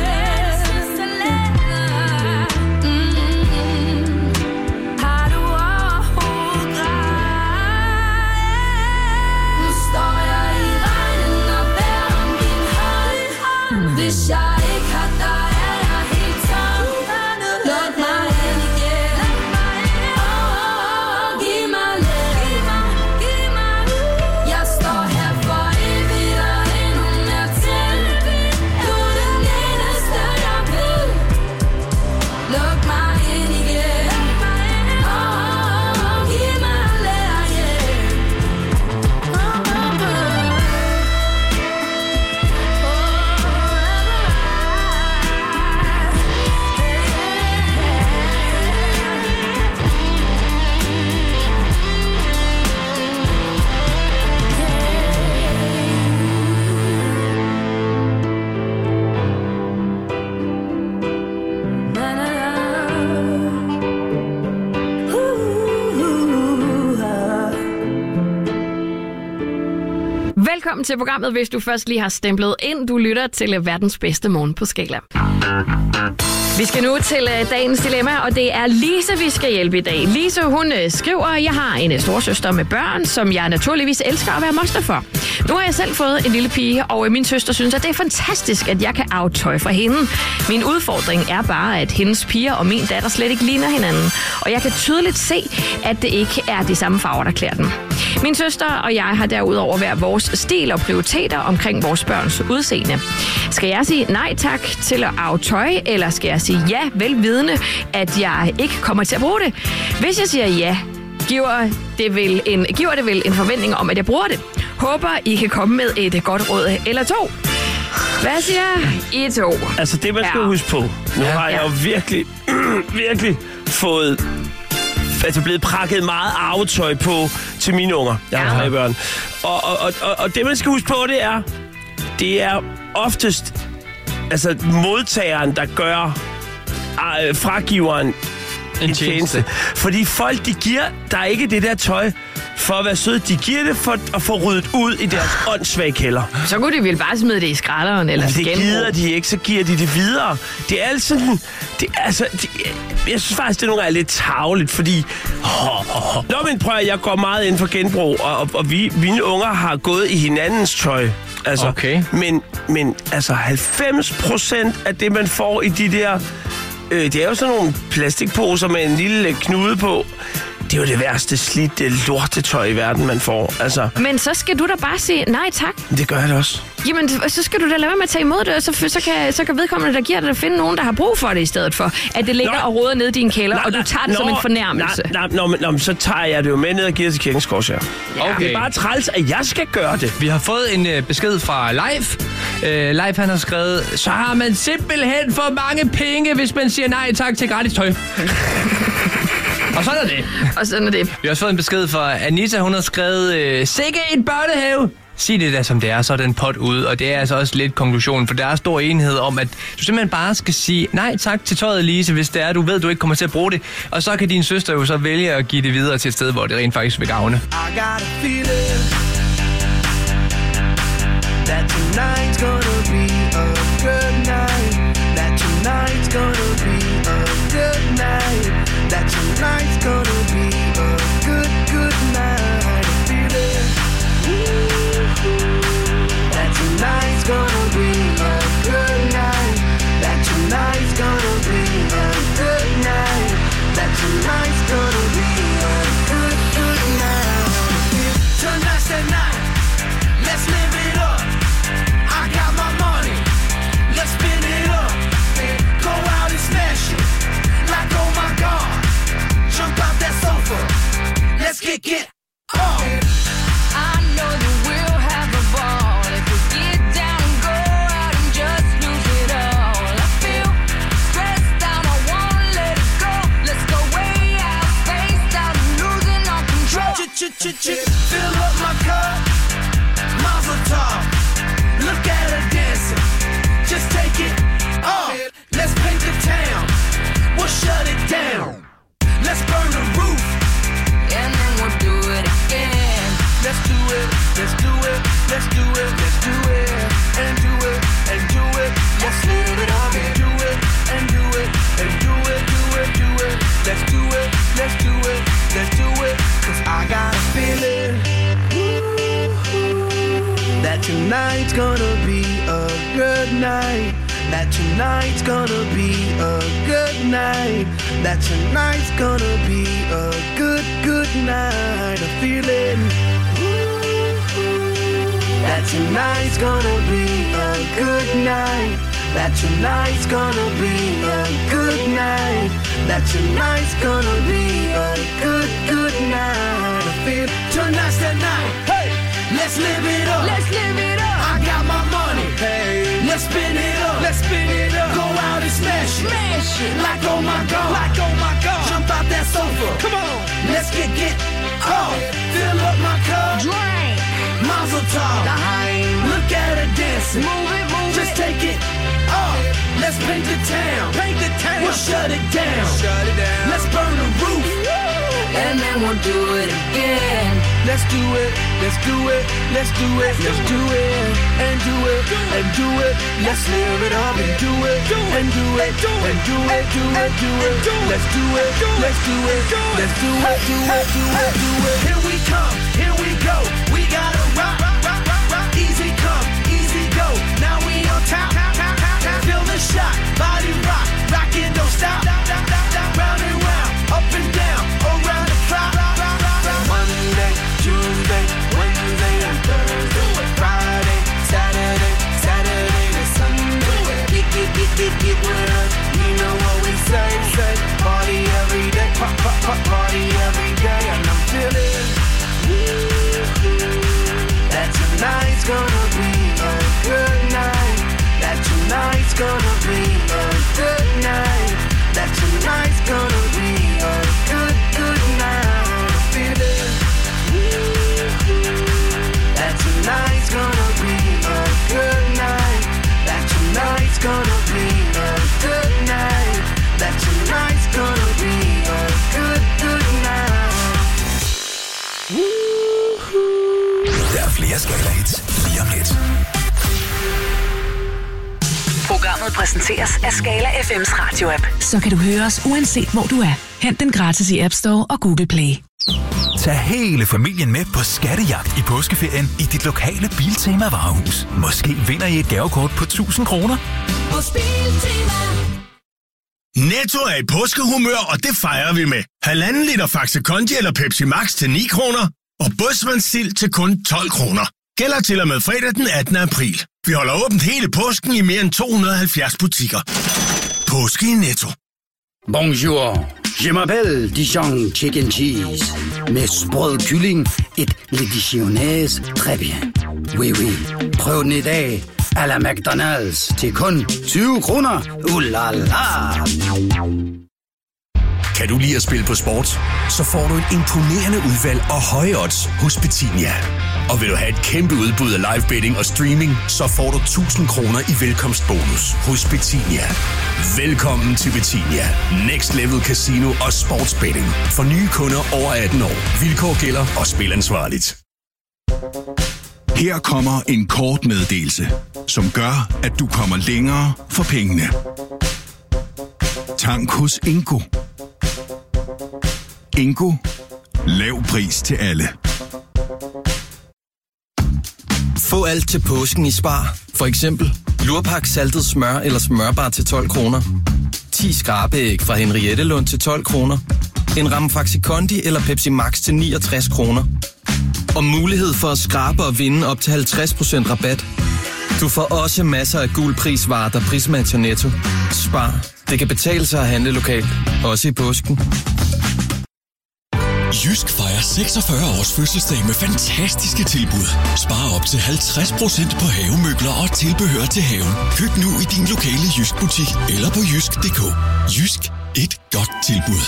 Speaker 8: Har du overhovedet grej? Nu står jeg i regnen og bærer om din hånd. Hvis jeg ikke har dig, er jeg helt tom. Luk mig ind igen. Giv mig lærgen. Jeg står her for evigt og endnu mere til. Du er den eneste, jeg vil. Luk mig ind igen. Giv mig lærgen.
Speaker 5: Velkommen til programmet, hvis du først lige har stemplet ind. Du lytter til verdens bedste morgen på Skala. Vi skal nu til dagens dilemma, og det er Lise, vi skal hjælpe i dag. Lise, hun skriver, jeg har en storesøster med børn, som jeg naturligvis elsker at være moster for. Nu har jeg selv fået en lille pige, og min søster synes, at det er fantastisk, at jeg kan arve tøj fra hende. Min udfordring er bare, at hendes piger og min datter slet ikke ligner hinanden, og jeg kan tydeligt se, at det ikke er de samme farver, der klæder dem. Min søster og jeg har derudover hver vores stil og prioriteter omkring vores børns udseende. Skal jeg sige nej tak til at arve tøj, eller skal jeg sige ja, velvidende, at jeg ikke kommer til at bruge det? Hvis jeg siger ja, giver det vel en forventning om, at jeg bruger det. Håber, I kan komme med et godt råd eller to. Hvad siger I to?
Speaker 6: Altså det, man skal huske på. Nu har jeg jo virkelig fået... Altså blevet prakket meget arvetøj på til mine unger. Jeg har 3 børn. Og det, man skal huske på, det er oftest altså modtageren, der gør fragiveren en tjeneste. Fordi folk, de giver der ikke det der tøj for at være søde. De giver det for at få ryddet ud i deres åndssvage kælder.
Speaker 5: Så kunne de vel bare smide det i skralderen eller
Speaker 6: genbrug. Det gider de ikke, så giver de det videre. Det er altså sådan... jeg synes faktisk, det nogle gange er lidt tarveligt, fordi... Nå, men prøv at jeg går meget ind for genbrug, og mine unger har gået i hinandens tøj. Altså,
Speaker 7: okay.
Speaker 6: Men altså 90% af det, man får i de der... det er jo sådan nogle plastikposer med en lille knude på. Det er jo det værste slidte lortetøj i verden, man får. Altså,
Speaker 5: Men så skal du da bare sige nej tak.
Speaker 6: det gør jeg da også.
Speaker 5: Jamen, så skal du da lade være med at tage imod det, og så kan vedkommende, der giver det, finde nogen, der har brug for det i stedet for. At det ligger og roder ned i din kælder, og du tager det som en fornærmelse.
Speaker 6: Men så tager jeg det jo med ned og giver det til Kirkens Korshær.
Speaker 7: Okay.
Speaker 6: Det er bare træls, at jeg skal gøre det.
Speaker 7: Vi har fået en besked fra Leif. Leif, han har skrevet, så har man simpelthen for mange penge, hvis man siger nej tak til gratis tøj. Og sådan er det.
Speaker 5: Og sådan er det.
Speaker 7: Vi har også fået en besked fra Anita, hun har skrevet, sikke en børnehave. Sig det da som det er, så er den pot ud. Og det er altså også lidt konklusionen, for der er stor enighed om, at du simpelthen bare skal sige nej tak til tøjet, Lise, hvis det er, du ved, du ikke kommer til at bruge det. Og så kan din søster jo så vælge at give det videre til et sted, hvor det rent faktisk vil gavne.
Speaker 4: That tonight's gonna be a good night. That tonight's gonna be a good night. That tonight's gonna be a good, good night. I feel it. That tonight's gonna be a good night. That tonight's gonna be a good night. That tonight's gonna be a good, good night. Tonight's the night. Let's live it up. I got my money, let's spin it up. Go out and smash it, like oh my god. Jump out that sofa, let's get up. I know that we'll have a ball if we get down and go out and just lose it all. I feel stressed out, I wanna let it go. Let's go way out, spaced out and losing all control. Fill up my cup, Mazel tov. Look at her dancing, just take it off. Let's paint the town, we'll shut it down. Let's burn the roof, and then we'll do it again. Let's do it, let's do it, let's do it, let's do it, and do it, and do it. Let's live it up and do it, and do it, and do it, do it, do it. Let's do it, let's do it, let's do it. 'Cause I got a feeling that tonight's gonna be a good night. That tonight's gonna be a good night. That tonight's gonna be a good, good night. A feeling that tonight's gonna be a good night. That tonight's gonna be a good night. That tonight's gonna be a good, good night. I feel tonight's the night. Hey, let's live it up. Let's live it up. I got my money. Hey, let's spin it up. Let's spin it up. Go out and smash it. Smash it. Like oh my god. Like oh my god. Jump out that sofa. Come on. Let's get up. Fill up my cup. Drink. Mazel tov. Look at her dancing. Move it, move just it. Take it up. Let's paint the town. Paint the town. We'll shut it down. Shut it down. Let's burn the roof. And then we'll do it again. Let's do it, let's do it, let's do it, let's do it, and do it, and do it. Let's live it up and do it, and do it, and do it, do it, do it. Let's do it, let's do it, let's do it, do it, do it, do it. Here we come, here we go. We gotta rock, rock, rock, rock, rock. Easy come, easy go. Now we on top, feel the shot, body rock, rock it, don't stop. Round and round, up and down, around the clock. Monday, Tuesday, Wednesday and Thursday, Friday, Saturday, Saturday to Sunday. Get with us, you know what we say. Party every day, party every day, and I'm feeling that tonight's gonna be a good night. That tonight's gonna be a good night. That tonight's gonna be a good, good night. I feel it. That tonight's gonna be a good night. That tonight's gonna be a good night. That tonight's gonna be a good, good night.
Speaker 2: Der er flere Skala-hits lige om lidt.
Speaker 10: Programmet præsenteres af Skala FM's radio-app.
Speaker 12: Så kan du høre os uanset hvor du er. Hent den gratis i App Store og Google Play.
Speaker 2: Tag hele familien med på skattejagt i påskeferien i dit lokale Biltema varehus. Måske vinder I et gavekort på 1000 kroner.
Speaker 16: Netto er i påskehumør, og det fejrer vi med. 1,5 liter Faxe Kondi eller Pepsi Max til 9 kroner, og Bøsmandsild til kun 12 kroner. Gælder til og med fredag den 18. april. Vi holder åbent hele påsken i mere end 270 butikker. Påske i Netto.
Speaker 17: Bonjour. Je m'appelle Dijon Chicken Cheese. Med sprød kylling, et le dijonnaise, très bien. Oui, oui. Prøv den i dag. A la McDonald's til kun 20 kroner. La la.
Speaker 13: Kan du lide at spille på sport? Så får du et imponerende udvalg og høje odds hos Betinia. Og vil du have et kæmpe udbud af live betting og streaming, så får du 1.000 kroner i velkomstbonus hos Betinia. Velkommen til Betinia. Next Level Casino og Sportsbetting. For nye kunder over 18 år. Vilkår gælder og spil ansvarligt.
Speaker 18: Her kommer en kort meddelelse, som gør, at du kommer længere for pengene. Tank hos Ingo. Ingo. Lav pris til alle.
Speaker 19: Få alt til påsken i Spar. For eksempel lurpak saltet smør eller smørbar til 12 kroner. 10 skrabeæg fra Henriette Lund til 12 kroner. En ramme Faxe Kondi eller Pepsi Max til 69 kroner. Og mulighed for at skrabe og vinde op til 50% rabat. Du får også masser af gul prisvarer, der prismatcher Netto. Spar. Det kan betale sig at handle lokalt. Også i påsken.
Speaker 20: Jysk fejrer 46 års fødselsdag med fantastiske tilbud. Spar op til 50% på havemøbler og tilbehør til haven. Køb nu i din lokale Jysk butik eller på jysk.dk. Jysk. Et godt tilbud.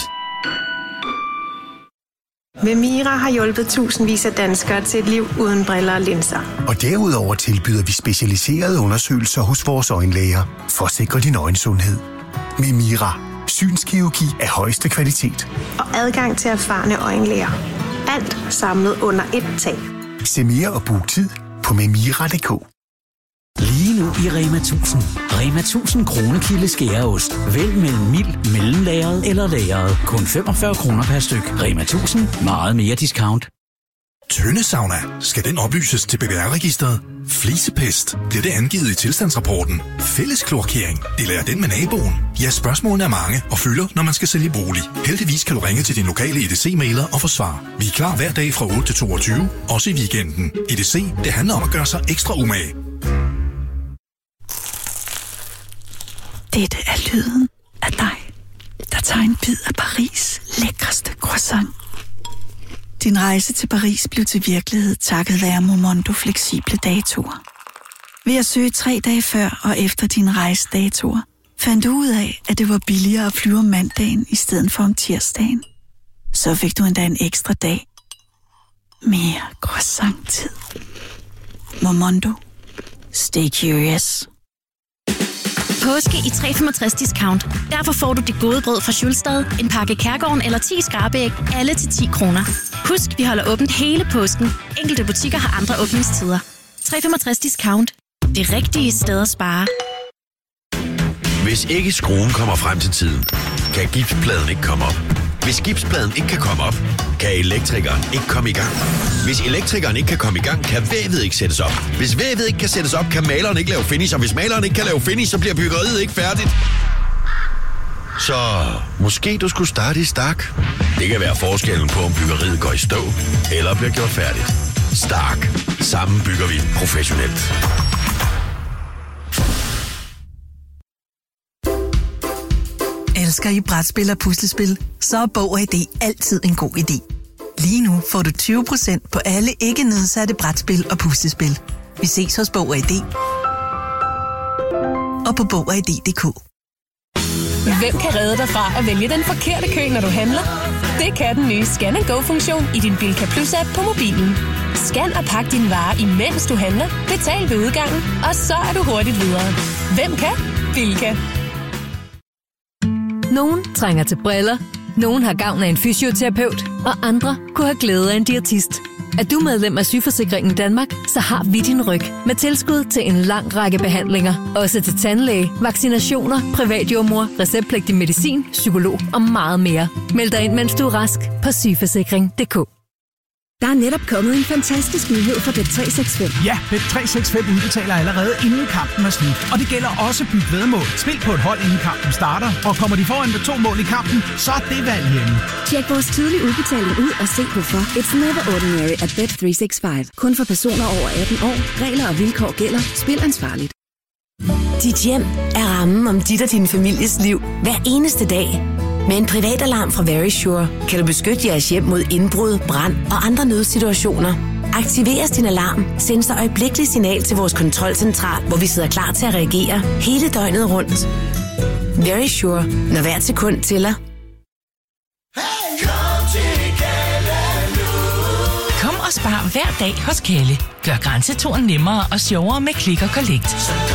Speaker 21: Memira har hjulpet tusindvis af danskere til et liv uden briller og linser.
Speaker 14: Og derudover tilbyder vi specialiserede undersøgelser hos vores øjenlæger for at sikre din øjensundhed. Memira. Synskirurgi af højeste kvalitet.
Speaker 21: Og adgang til erfarne øjenlæger. Alt samlet under ét tag.
Speaker 14: Se mere og book tid på memira.dk.
Speaker 22: Lige nu i Rema 1000. Rema 1000 Kronekilde skæreost. Vælg mellem mild, mellemlagret eller lagret. Kun 45 kroner per styk. Rema 1000. Meget mere discount.
Speaker 23: Tøndesauna. Skal den oplyses til BBR-registret? Flisepest. Bliver det angivet i tilstandsrapporten? Fælleskloakering. Deler den med naboen? Ja, spørgsmålene er mange og fylder, når man skal sælge bolig. Heldigvis kan du ringe til din lokale EDC-mailer og få svar. Vi er klar hver dag fra 8 til 22, også i weekenden. EDC, det handler om at gøre sig ekstra umage.
Speaker 24: Dette er lyden af dig, der tager en bid af Paris' lækreste croissant. Din rejse til Paris blev til virkelighed takket være Momondo fleksible datoer. Ved at søge 3 dage før og efter din rejsedatoer, fandt du ud af, at det var billigere at flyve om mandagen i stedet for om tirsdagen. Så fik du endda en ekstra dag. Mere croissant-tid. Momondo. Stay curious.
Speaker 25: Påske i 365 discount. Derfor får du det gode brød fra Schulstad, en pakke Kærgården eller 10 skrabeæg, alle til 10 kroner. Husk, vi holder åbent hele påsken. Enkelte butikker har andre åbningstider. 365 discount. Det rigtige sted at spare.
Speaker 26: Hvis ikke skruen kommer frem til tiden, kan gipspladen ikke komme op. Hvis gipspladen ikke kan komme op, kan elektrikeren ikke komme i gang. Hvis elektrikeren ikke kan komme i gang, kan vævet ikke sættes op. Hvis vævet ikke kan sættes op, kan maleren ikke lave finish. Og hvis maleren ikke kan lave finish, så bliver byggeriet ikke færdigt. Så måske du skulle starte i Stark. Det kan være forskellen på, om byggeriet går i stå eller bliver gjort færdigt. Stark. Sammen bygger vi professionelt.
Speaker 27: Elsker I brætspil og puslespil, så er Bog og ID altid en god idé. Lige nu får du 20% på alle ikke nedsatte brætspil og puslespil. Vi ses hos Bog og ID og på BogOgID.dk.
Speaker 28: Hvem kan redde dig fra at vælge den forkerte kø, når du handler? Det kan den nye Scan & Go-funktion i din Bilka Plus-app på mobilen. Scan og pak dine varer, imens du handler. Betal ved udgangen, og så er du hurtigt videre. Hvem kan? Bilka.
Speaker 29: Nogen trænger til briller, nogen har gavn af en fysioterapeut, og andre kunne have glæde af en diætist. Er du medlem af Sygeforsikringen Danmark, så har vi din ryg med tilskud til en lang række behandlinger. Også til tandlæge, vaccinationer, privatjordmor, receptpligtig medicin, psykolog og meget mere. Meld dig ind, mens du er rask på sygeforsikring.dk.
Speaker 1: Der er netop kommet en fantastisk nyhed for Bet365.
Speaker 3: Ja, Bet365 udbetaler allerede inden kampen er slut. Og det gælder også Byg Væddemål. Spil på et hold inden kampen starter, og kommer de foran med 2 mål i kampen, så er det valg hjemme.
Speaker 1: Tjek vores tidlige udbetaling ud og se hvorfor. It's never ordinary at Bet365. Kun for personer over 18 år. Regler og vilkår gælder. Spil ansvarligt.
Speaker 5: Dit hjem er rammen om dit og din families liv hver eneste dag. Med en privatalarm fra Verisure kan du beskytte jeres hjem mod indbrud, brand og andre nødsituationer. Aktiveres din alarm, send så øjeblikkeligt signal til vores kontrolcentral, hvor vi sidder klar til at reagere hele døgnet rundt. Verisure, når hver sekund tæller.
Speaker 6: Kom og spar hver dag hos Kalle. Gør grænseturen nemmere og sjovere med Click & Collect.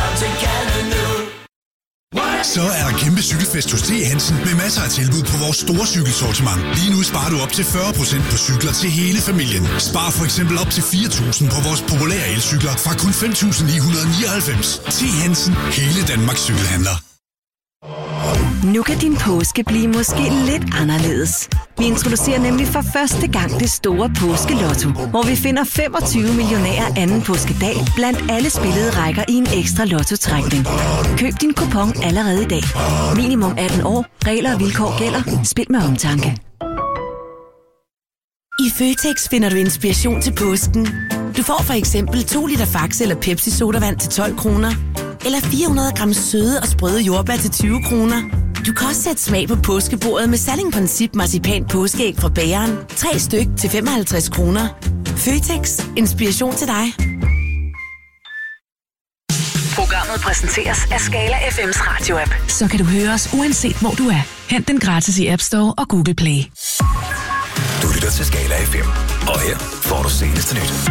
Speaker 23: Så er der kæmpe cykelfest hos T. Hansen med masser af tilbud på vores store cykelsortiment. Lige nu sparer du op til 40% på cykler til hele familien. Spar for eksempel op til 4.000 på vores populære elcykler fra kun 5.999. T. Hansen, hele Danmarks cykelhandler.
Speaker 24: Nu kan din påske blive måske lidt anderledes. Vi introducerer nemlig for første gang det store påskelotto, hvor vi finder 25 millionærer anden påskedag blandt alle spillede rækker i en ekstra lottotrækning. Køb din kupon allerede i dag. Minimum 18 år. Regler og vilkår gælder. Spil med omtanke.
Speaker 5: I Føtex finder du inspiration til påsken. Du får for eksempel 2 liter Faxe eller Pepsi sodavand til 12 kroner. Eller 400 gram søde og sprøde jordbær til 20 kroner. Du kan også sætte smag på påskebordet med Salling-Princip marcipan påskeæg fra bageren. 3 styk til 55 kroner. Føtex. Inspiration til dig.
Speaker 10: Programmet præsenteres af Skala FM's radio-app.
Speaker 12: Så kan du høre os uanset hvor du er. Hent den gratis i App Store og Google Play.
Speaker 2: Du lytter til Skala FM, og her får du seneste nyt.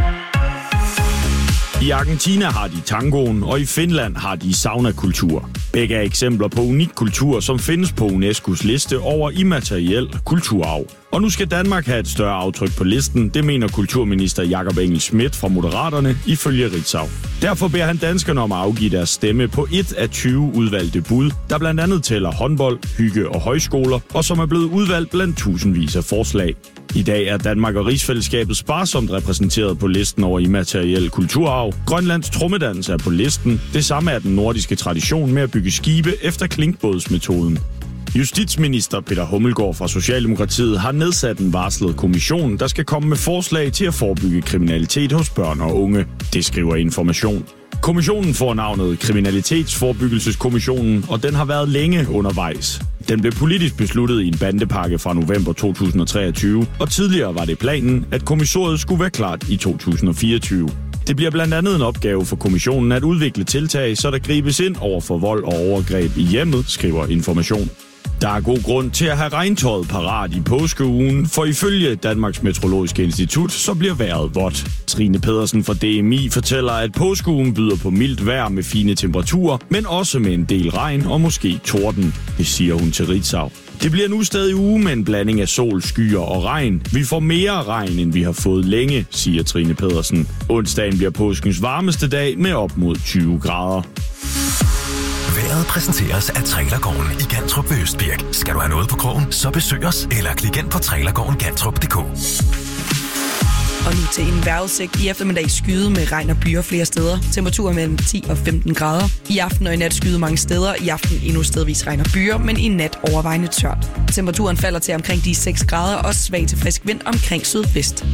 Speaker 7: I Argentina har de tangoen, og i Finland har de saunakultur. Begge er eksempler på unik kultur, som findes på UNESCO's liste over immateriel kulturarv. Og nu skal Danmark have et større aftryk på listen, det mener kulturminister Jakob Engel-Schmidt fra Moderaterne ifølge Ritzau. Derfor beder han danskerne om at afgive deres stemme på 1 af 20 udvalgte bud, der blandt andet tæller håndbold, hygge og højskoler, og som er blevet udvalgt blandt tusindvis af forslag. I dag er Danmark og rigsfællesskabet sparsomt repræsenteret på listen over immateriel kulturarv. Grønlands trommedans er på listen. Det samme er den nordiske tradition med at bygge skibe efter klinkbådsmetoden. Justitsminister Peter Hummelgaard fra Socialdemokratiet har nedsat en varslet kommission, der skal komme med forslag til at forebygge kriminalitet hos børn og unge. Det skriver Information. Kommissionen får navnet Kriminalitetsforebyggelseskommissionen, og den har været længe undervejs. Den blev politisk besluttet i en bandepakke fra november 2023, og tidligere var det planen, at kommissoriet skulle være klart i 2024. Det bliver blandt andet en opgave for kommissionen at udvikle tiltag, så der gribes ind over for vold og overgreb i hjemmet, skriver Information. Der er god grund til at have regntøjet parat i påskeugen, for ifølge Danmarks Meteorologiske Institut, så bliver vejret vådt. Trine Pedersen fra DMI fortæller, at påskeugen byder på mildt vejr med fine temperaturer, men også med en del regn og måske torden. Det siger hun til Ritzau. Det bliver nu stadig uge med en blanding af sol, skyer og regn. Vi får mere regn, end vi har fået længe, siger Trine Pedersen. Onsdagen bliver påskens varmeste dag med op mod 20 grader.
Speaker 2: Vejret præsenteres af Trailergården i Gantrup ved Østbirk. Skal du have noget på krogen, så besøg os eller klik ind på trailergårdengantrup.dk.
Speaker 8: Og nu til en vejrudsigt. I eftermiddag skyde med regn og byer flere steder. Temperaturer mellem 10 og 15 grader. I aften og i nat skyde mange steder. I aften endnu stedvis regn og byer, men i nat overvejende tørt. Temperaturen falder til omkring de 6 grader og svag til frisk vind omkring sydvest.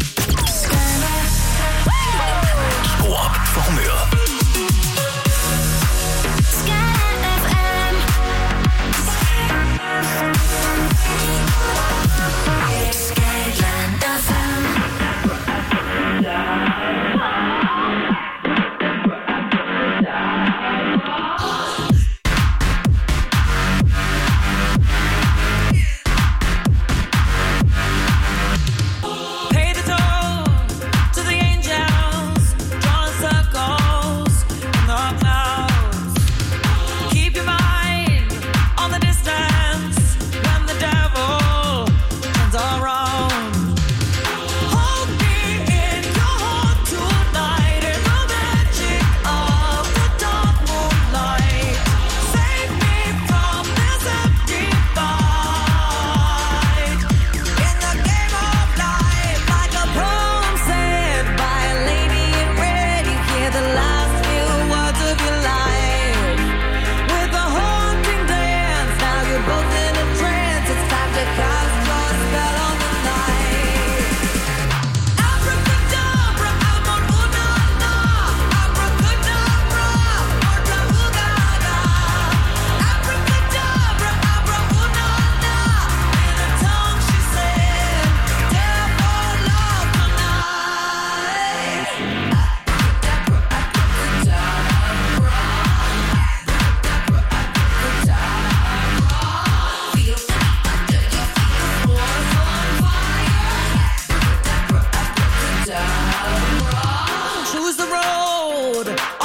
Speaker 2: Skru op for humøret.
Speaker 4: Pay the toll to the angels, draw a circle.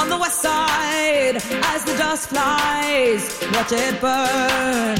Speaker 9: on the west side as the dust flies. Watch it burn.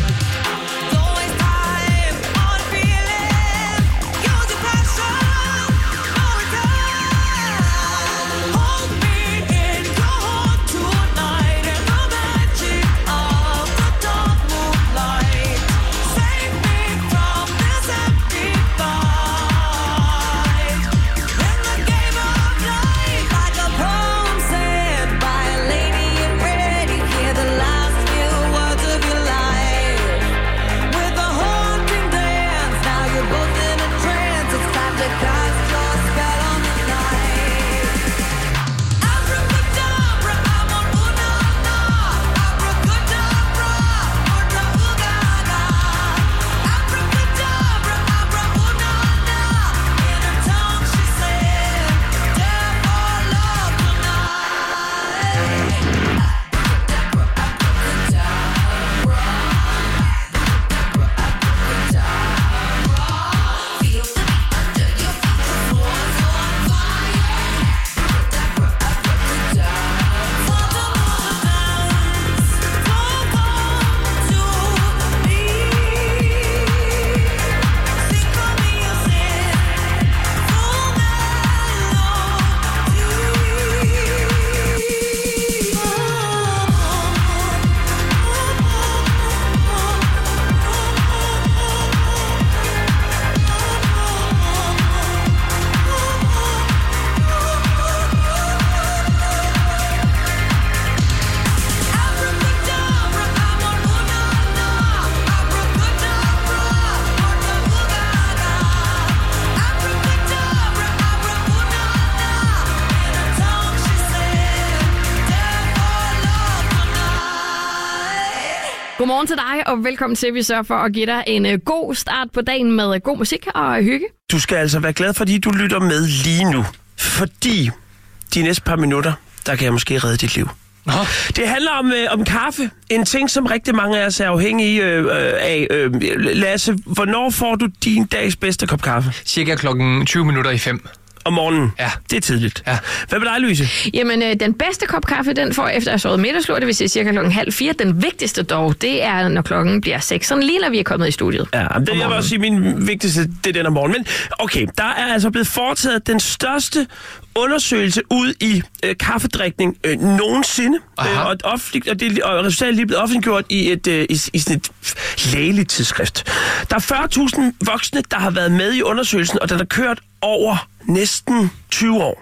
Speaker 11: Godmorgen til dig, og velkommen til. Vi sørger for at give dig en god start på dagen med god musik og hygge.
Speaker 13: Du skal altså være glad, fordi du lytter med lige nu. Fordi de næste par minutter, der kan jeg måske redde dit liv. Det handler om kaffe. En ting, som rigtig mange af os er afhængige af. Lasse, hvornår får du din dags bedste kop kaffe?
Speaker 15: Cirka klokken 5:20.
Speaker 13: Om morgenen?
Speaker 15: Ja.
Speaker 13: Det er tidligt. Ja. Hvad med dig, Louise?
Speaker 11: Jamen, den bedste kop kaffe, den får efter jeg sovet middagslur, det vil sige cirka klokken 3:30. Den vigtigste dog, det er, når klokken bliver 6. Sådan lige når vi er kommet i studiet.
Speaker 13: Ja, det jeg vil også sige, min vigtigste, det er den om morgenen. Men okay, der er altså blevet foretaget den største undersøgelse ud i kaffedrikning nogensinde. Og resultatet er lige blevet offentliggjort i sådan et lægeligt tidsskrift. Der er 40.000 voksne, der har været med i undersøgelsen, og den har kørt over næsten 20 år.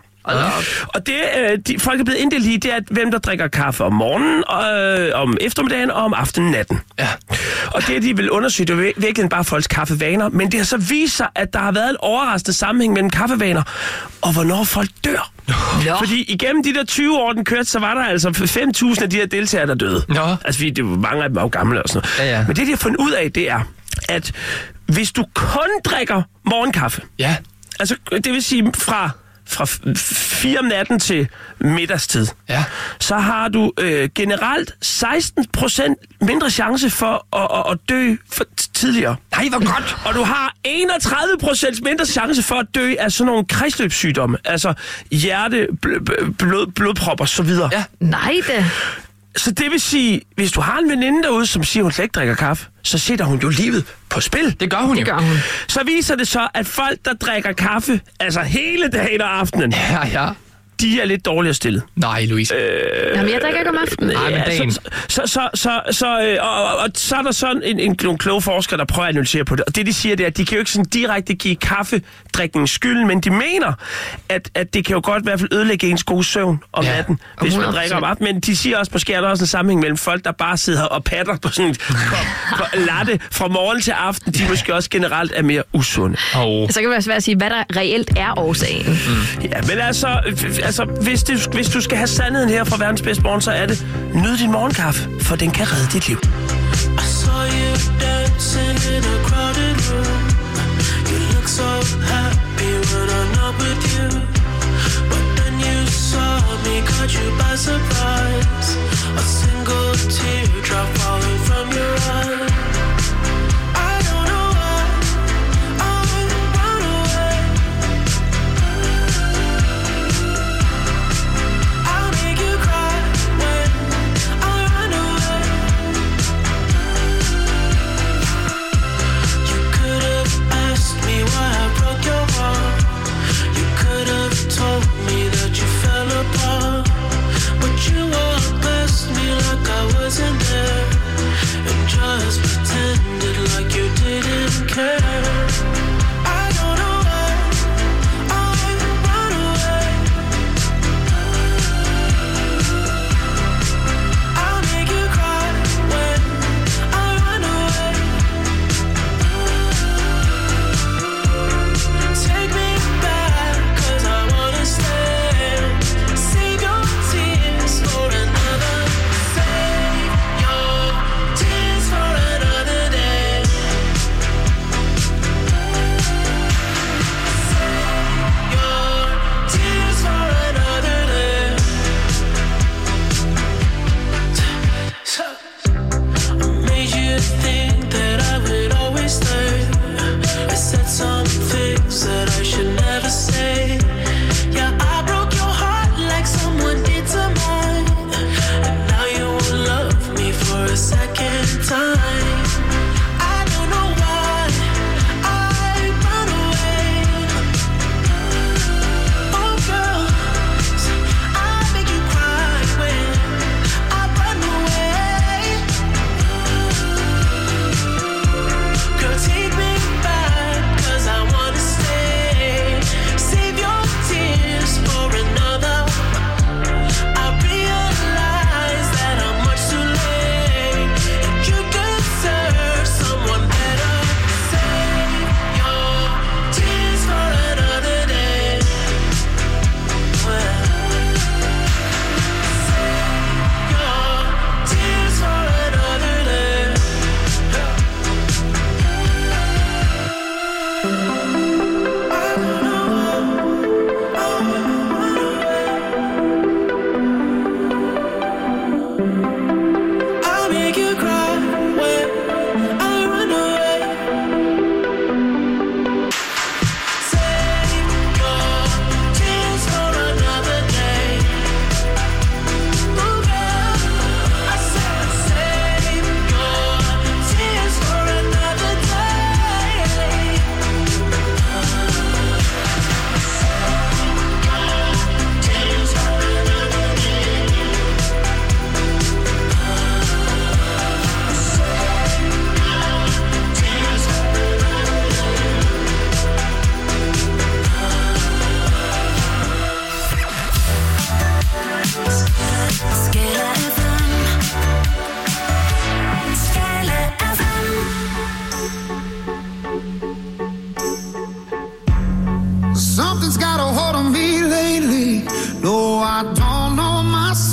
Speaker 13: Og det, folk er blevet inddelt i, det er, hvem der drikker kaffe om morgenen, om eftermiddagen og om aftenen natten. Ja. Og det, de vil undersøge, det er virkelig bare folks kaffevaner, men det har så vist sig, at der har været en overraskende sammenhæng mellem kaffevaner og hvornår folk dør. Ja. Fordi igennem de der 20 år, den kørte, så var der altså 5.000 af de her deltagere, der døde. Ja. Altså, fordi det var mange af dem var jo gamle og sådan noget. Ja. Men det, de har fundet ud af, det er, at hvis du kun drikker morgenkaffe, altså det vil sige fra 4 om natten til middagstid, så har du generelt 16% mindre chance for at dø tidligere.
Speaker 15: Nej, hvor godt!
Speaker 13: Og du har 31% mindre chance for at dø af sådan nogle kredsløbssygdomme, altså hjerte, blodprop og så videre.
Speaker 11: Ja. Nej da.
Speaker 13: Så det vil sige, hvis du har en veninde derude, som siger, hun slet ikke drikker kaffe, så sætter hun jo livet på spil.
Speaker 15: Det gør hun jo.
Speaker 13: Så viser det så, at folk, der drikker kaffe, altså hele dagen og aftenen, de er lidt dårligere stillet.
Speaker 15: Nej, Louise.
Speaker 11: Jamen, jeg drikker ikke om aftenen.
Speaker 15: Nej, men dagen.
Speaker 13: Så er der sådan nogle kloge forskere, der prøver at analysere på det. Og det, de siger, det er, at de kan jo ikke sådan direkte give kaffedrikningen skylden, men de mener, at det kan jo godt i hvert fald ødelægge ens gode søvn om natten, hvis man drikker om aftenen. Men de siger også, måske er der også en sammenhæng mellem folk, der bare sidder og patter på sådan en kop latte fra morgen til aften. De måske også generelt er mere usunde.
Speaker 11: Så kan det være svært at sige, hvad der reelt er årsagen.
Speaker 13: Ja, men altså, hvis du skal have sandheden her fra verdens bedste morgen, så er det, nyd din morgenkaffe, for den kan redde dit liv.
Speaker 4: I saw you dancing in a crowded room. You look so happy when I'm not with you. But then you saw me, caught you by surprise. A single teardrop falling from your eye. Cry.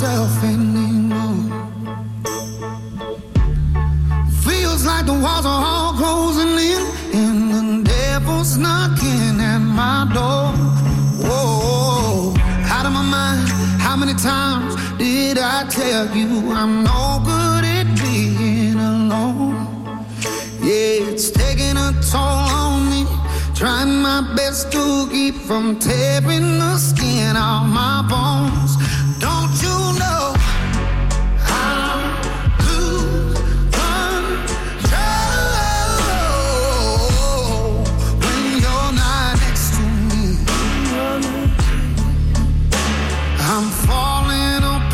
Speaker 14: myself anymore. Feels like the walls are all closing in, and the devil's knocking at my door. Whoa, out of my mind. How many times did I tell you I'm no good at being alone? Yeah, it's taking a toll on me. Trying my best to keep from tearing the